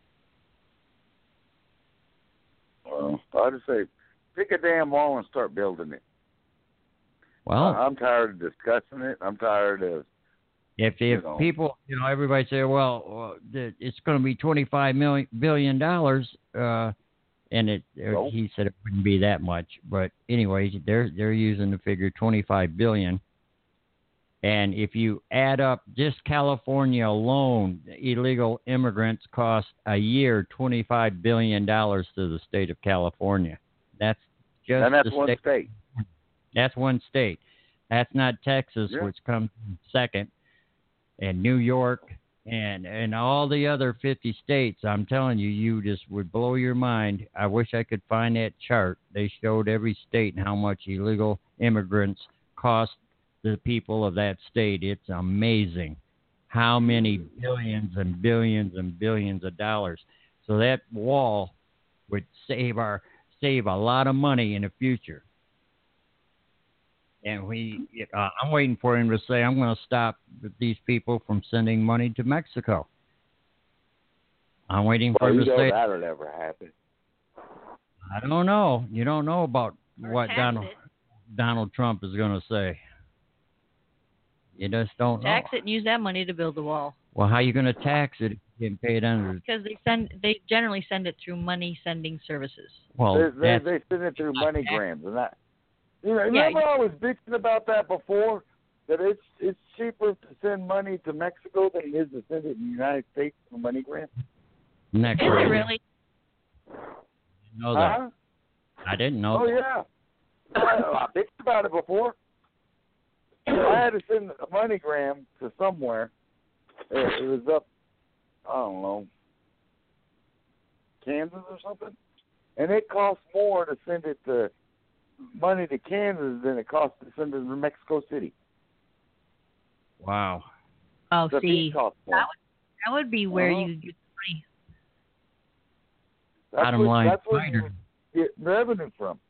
Well, I just say, pick a damn wall and start building it. Well, uh, I'm tired of discussing it. I'm tired of. If if you know, people, you know, everybody say, well, well it's going to be twenty-five million billion dollars, uh, and it. Nope. He said it wouldn't be that much, but anyways, they're they're using the figure twenty-five billion. And if you add up just California alone, illegal immigrants cost a year twenty-five billion dollars to the state of California. That's just and that's the one state. state. That's one state. That's not Texas, yeah. which comes second, and New York, and and all the other fifty states. I'm telling you, you just would blow your mind. I wish I could find that chart. They showed every state and how much illegal immigrants cost the people of that state. It's amazing how many billions and billions and billions of dollars. So that wall would save our save a lot of money in the future. And we, uh, I'm waiting for him to say, I'm going to stop these people from sending money to Mexico. I'm waiting for well, him you to know say. That'll never happen. I don't know. You don't know about or what Donald it. Donald Trump is going to say. You just don't tax know. it and use that money to build the wall. Well, how are you going to tax it if you get paid under? Because they send, they generally send it through money sending services. Well, they, they, they send it through MoneyGrams, and that. You know, yeah. remember I was bitching about that before, that it's it's cheaper to send money to Mexico than it is to send it in the United States for MoneyGram. Next is it really? I know that. Huh? I didn't know Oh, that. yeah. I, I bitched about it before. I had to send a MoneyGram to somewhere. It, it was up, I don't know, Kansas or something. and it costs more to send it to money to Kansas than it costs to send it to Mexico City. Wow. Oh, The see, fee costs that more. would, that would be where Uh-huh. you get the money. That's Bottom what, line that's where fighter. you get revenue from.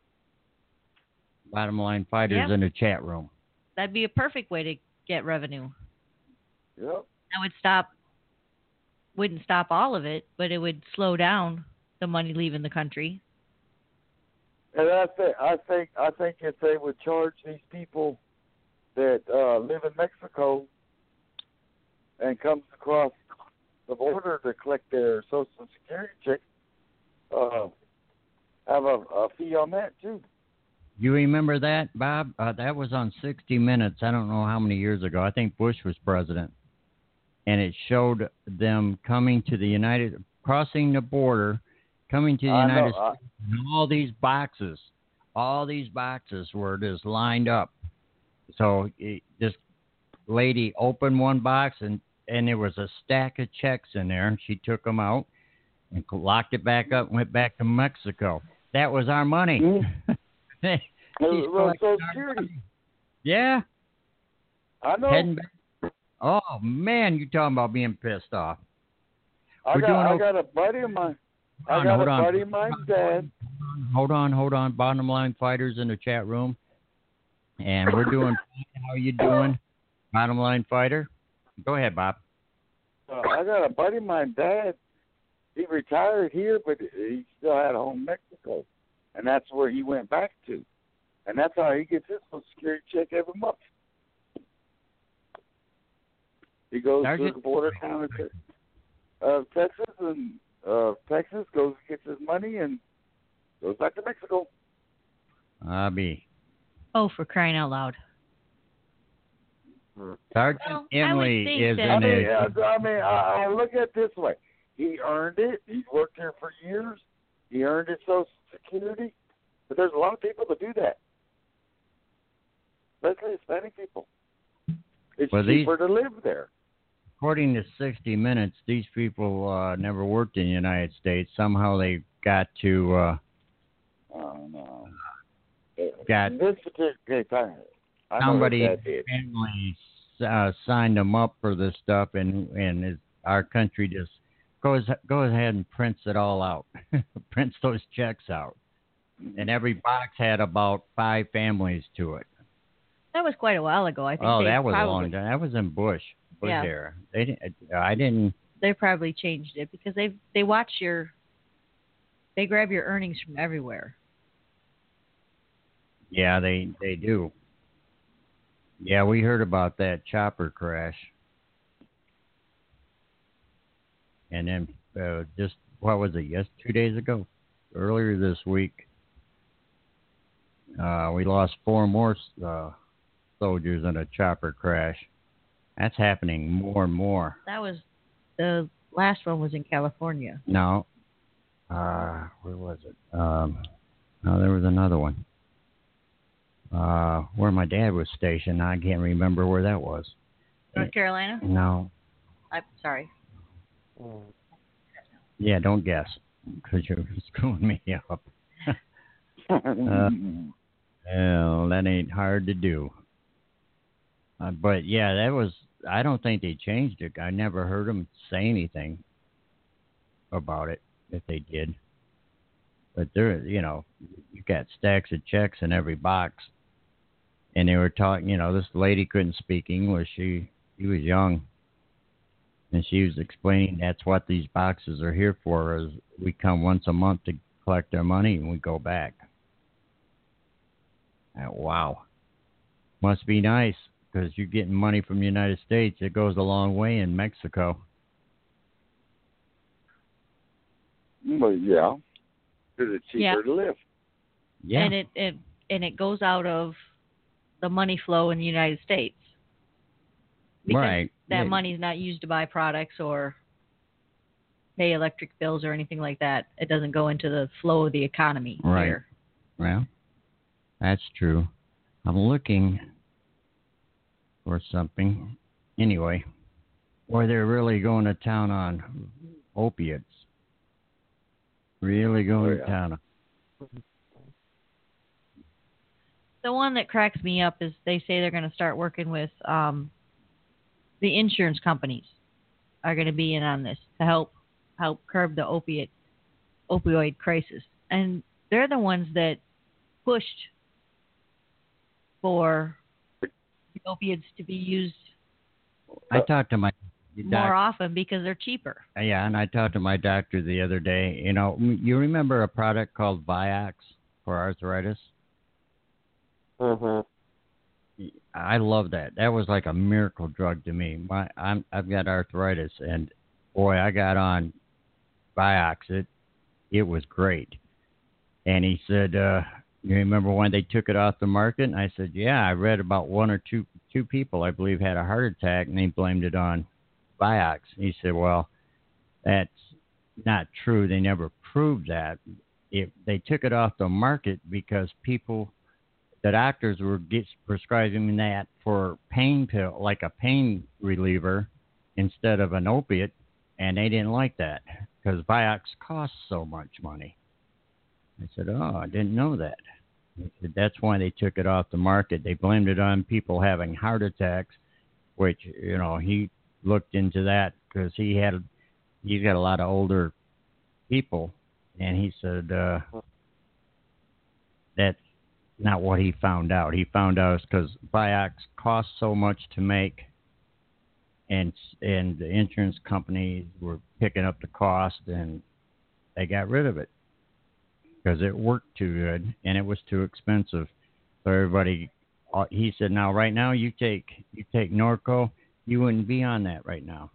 Bottom line fighters Yeah. in the chat room. That'd be a perfect way to get revenue. Yep. That would stop, wouldn't stop all of it, but it would slow down the money leaving the country. And I think I think I think if they would charge these people that uh, live in Mexico and comes across the border to collect their Social Security check, uh, have a, a fee on that too. You remember that, Bob? Uh, that was on sixty minutes. I don't know how many years ago. I think Bush was president. And it showed them coming to the United, crossing the border, coming to the I United know, I- States. And all these boxes, all these boxes were just lined up. So it, this lady opened one box, and, and there was a stack of checks in there, and she took them out and locked it back up and went back to Mexico. That was our money. Mm-hmm. She's Well, collecting Social our Security. money. Yeah. I know. Heading back. Oh, man, you're talking about being pissed off. I We're got doing I okay. got a buddy of mine. I Hold on, got hold a on. buddy of mine's dad. Hold on, hold on. Bottom line fighters in the chat room. And we're doing fine. How you doing? Bottom line fighter. Go ahead, Bob. Uh, I got a buddy of mine, dad. He retired here, but he still had a home in Mexico, and that's where he went back to, and that's how he gets his Social Security check every month. He goes Sergeant? to the border town of uh, Texas, and uh, Texas goes gets his money and goes back to Mexico. Abby. Oh, for crying out loud. Sergeant Well, I would Emily think is that- in I mean, a. I, I mean, I, I look at it this way: he earned it. He's worked here for years. He earned his Social Security. But there's a lot of people that do that, especially Hispanic people. It's Well, these- cheaper to live there. According to sixty minutes, these people uh, never worked in the United States. Somehow they got to. Uh, Oh no! got In this particular time, I know somebody that did. family uh, signed them up for this stuff, and and it, our country just goes goes ahead and prints it all out, prints those checks out, and every box had about five families to it. That was quite a while ago. I think. Oh, they that was probably, a long time. That was in Bush, Bush Yeah. era. They didn't. I didn't. They probably changed it because they they watch your. They grab your earnings from everywhere. Yeah, they they do. Yeah, we heard about that chopper crash, and then uh, just what was it? Yes, two days ago, earlier this week, uh, we lost four more uh, soldiers in a chopper crash. That's happening more and more. That was the last one was in California. No, uh, where was it? Um, no, there was another one. Uh, where my dad was stationed. I can't remember where that was. North Carolina? No. I'm sorry. Yeah, don't guess, because you're screwing me up. uh, well, that ain't hard to do. Uh, but yeah, that was. I don't think they changed it. I never heard them say anything about it if they did. But there, you know, you got stacks of checks in every box. And they were talking, you know, this lady couldn't speak English. She she was young. And she was explaining that's what these boxes are here for, is we come once a month to collect our money and we go back. Uh, wow. Must be nice, because you're getting money from the United States. It goes a long way in Mexico. Well, yeah, because it's cheaper Yeah. to live. Yeah. And it, it and it goes out of the money flow in the United States. Because Right. that Yeah. money's not used to buy products or pay electric bills or anything like that. It doesn't go into the flow of the economy Right. here. Well, that's true. I'm looking for something. Anyway, where they're really going to town on opiates. Really going Oh, to yeah. town. The one that cracks me up is they say they're going to start working with um, the insurance companies are going to be in on this to help help curb the opiate opioid crisis, and they're the ones that pushed for the opiates to be used I talked to my more often because they're cheaper. Yeah, and I talked to my doctor the other day. You know, m- you remember a product called Vioxx for arthritis? Mm-hmm. I love that. That was like a miracle drug to me. My, I'm, I've got arthritis, and boy, I got on Vioxx. It, it was great. And he said, uh, "You remember when they took it off the market?" And I said, "Yeah, I read about one or two two people, I believe, had a heart attack, and they blamed it on Vioxx." He said, "Well, that's not true. They never proved that. It, they took it off the market because people." The doctors were get, prescribing that for pain pill, like a pain reliever, instead of an opiate, and they didn't like that because Vioxx costs so much money." I said, "Oh, I didn't know that." He said, "That's why they took it off the market. They blamed it on people having heart attacks," which, you know, he looked into that because he had, he's got a lot of older people, and he said uh, that's not what he found out. He found out it's because Vioxx costs so much to make, and and the insurance companies were picking up the cost, and they got rid of it because it worked too good and it was too expensive. So everybody, uh, he said, "Now right now you take you take Norco, you wouldn't be on that right now.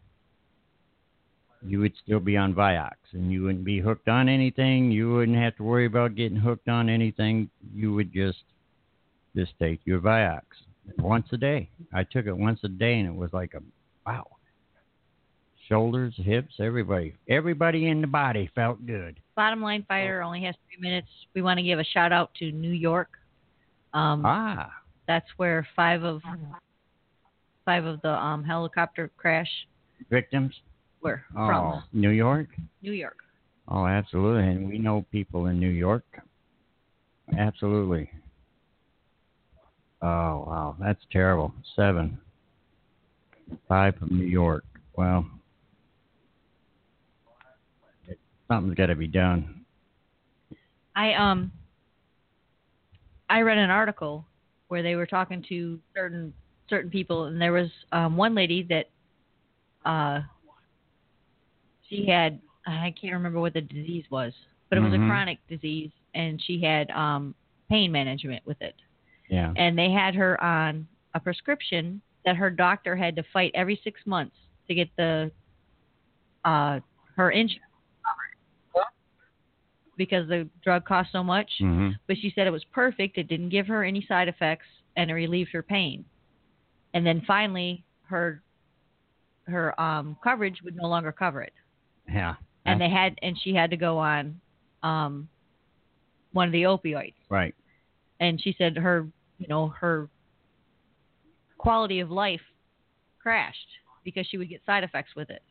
You would still be on Vioxx, and you wouldn't be hooked on anything. You wouldn't have to worry about getting hooked on anything. You would just just take your Vioxx once a day." I took it once a day, and it was like a wow. Shoulders, hips, everybody, everybody in the body felt good. Bottom Line Fighter only has three minutes. We want to give a shout out to New York. Um, ah, that's where five of five of the um, helicopter crash victims were oh, from. New York? New York. Oh, absolutely. And we know people in New York. Absolutely. Oh, wow. That's terrible. Seven. Five from New York. Well, it, something's got to be done. I um I read an article where they were talking to certain certain people, and there was um, one lady that uh she had, I can't remember what the disease was, but it was mm-hmm. a chronic disease, and she had um, pain management with it. Yeah. And they had her on a prescription that her doctor had to fight every six months to get the uh, her insurance covered because the drug cost so much. Mm-hmm. But she said it was perfect. It didn't give her any side effects, and it relieved her pain. And then finally, her her um, coverage would no longer cover it. Yeah. And they had, and she had to go on um, one of the opioids. Right. And she said her, you know, her quality of life crashed because she would get side effects with it.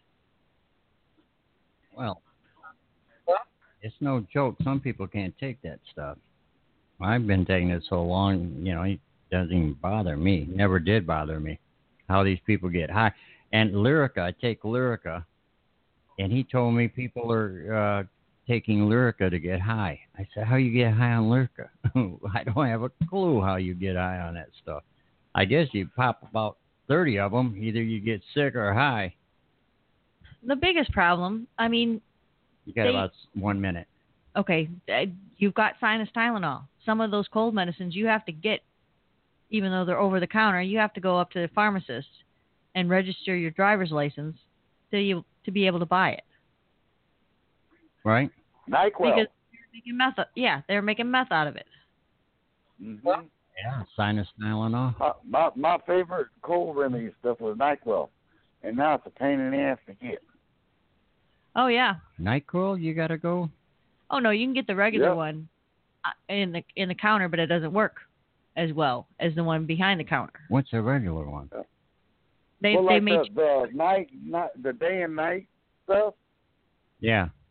Well, it's no joke. Some people can't take that stuff. I've been taking it so long, you know, it doesn't even bother me. Never did bother me how these people get high. And Lyrica, I take Lyrica. And he told me people are uh, taking Lyrica to get high. I said, "How you get high on Lyrica?" I don't have a clue how you get high on that stuff. I guess you pop about thirty of them. Either you get sick or high. The biggest problem, I mean... You got they, about one minute. Okay, you've got sinus Tylenol. Some of those cold medicines you have to get, even though they're over the counter, you have to go up to the pharmacist and register your driver's license to you to be able to buy it. Right? NyQuil. Because they're making meth. Yeah, they're making meth out of it. Mm-hmm. Yeah, sinus Tylenol. My, my my favorite cold remedy stuff was NyQuil, and now it's a pain in the ass to get. Oh yeah. NyQuil, you got to go. Oh no, you can get the regular Yep. one in the in the counter, but it doesn't work as well as the one behind the counter. What's a regular one? They well, they like made the, the night, night, the day and night stuff. Yeah.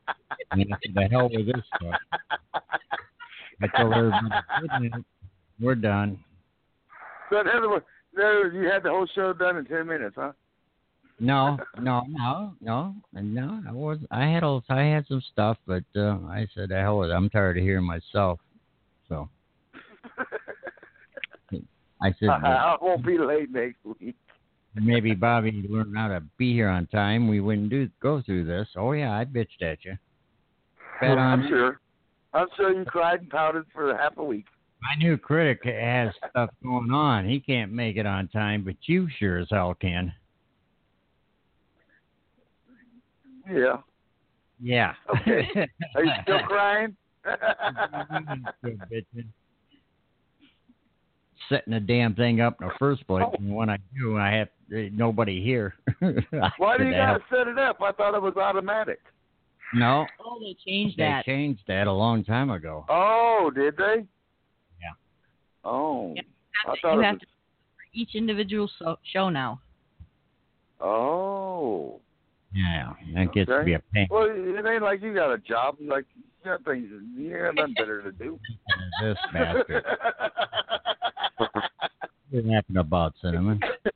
And I said, the hell with this stuff. I told everybody, "Good night. We're done." So in other words, in other words, you had the whole show done in ten minutes, huh? No, no, no, no, no. I was. I had all. I had some stuff, but uh, I said, "The hell with it. I'm tired of hearing myself." So I said, I won't be late next week. Maybe Bobby learned how to be here on time. We wouldn't do go through this. Oh yeah, I bitched at you. Bet on I'm sure. I'm sure you cried and pouted for half a week. My new critic has stuff going on. He can't make it on time, but you sure as hell can. Yeah. Yeah. Okay. Are you still crying? Setting the damn thing up in the first place, oh. And when I do, I have uh, nobody here. Why do you gotta set it up? I thought it was automatic. No. Oh, they changed they that. They changed that a long time ago. Oh, did they? Yeah. Oh. Yep. I thought you it have was... to for each individual so- show now. Oh. Yeah, that gets okay. to be a pain. Well, it ain't like you got a job. Like, you got things, you got nothing better to do. This bastard. What happened about Cinnamon?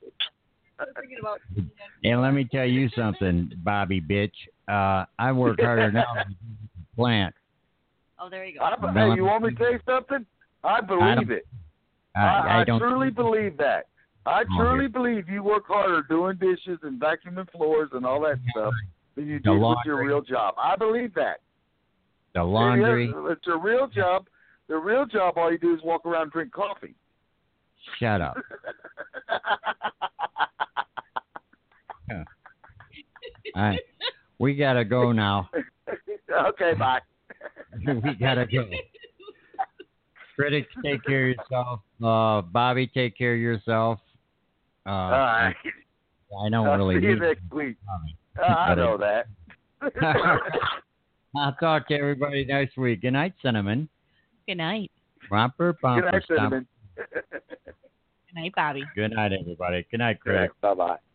And let me tell you something, Bobby bitch. Uh, I work harder now than the plant. Oh, there you go. I, hey, you want me to tell you something? I believe I it. I, I, I don't I truly believe that. I oh, truly here. believe you work harder doing dishes and vacuuming floors and all that stuff than you The do laundry. with your real job. I believe that. The laundry. It's your real job. The real job, all you do is walk around and drink coffee. Shut up. Huh. All right. We got to go now. Okay, bye. We got to go. Critics, take care of yourself. Uh, Bobby, take care of yourself. Uh, all right. I don't I'll really see need you next week. Uh, I know that. I'll talk to everybody next week. Good night, Cinnamon. Good night. Romper, bumper, Good night, stomp. Cinnamon. Good night, Bobby. Good night, everybody. Good night, Craig. Bye-bye.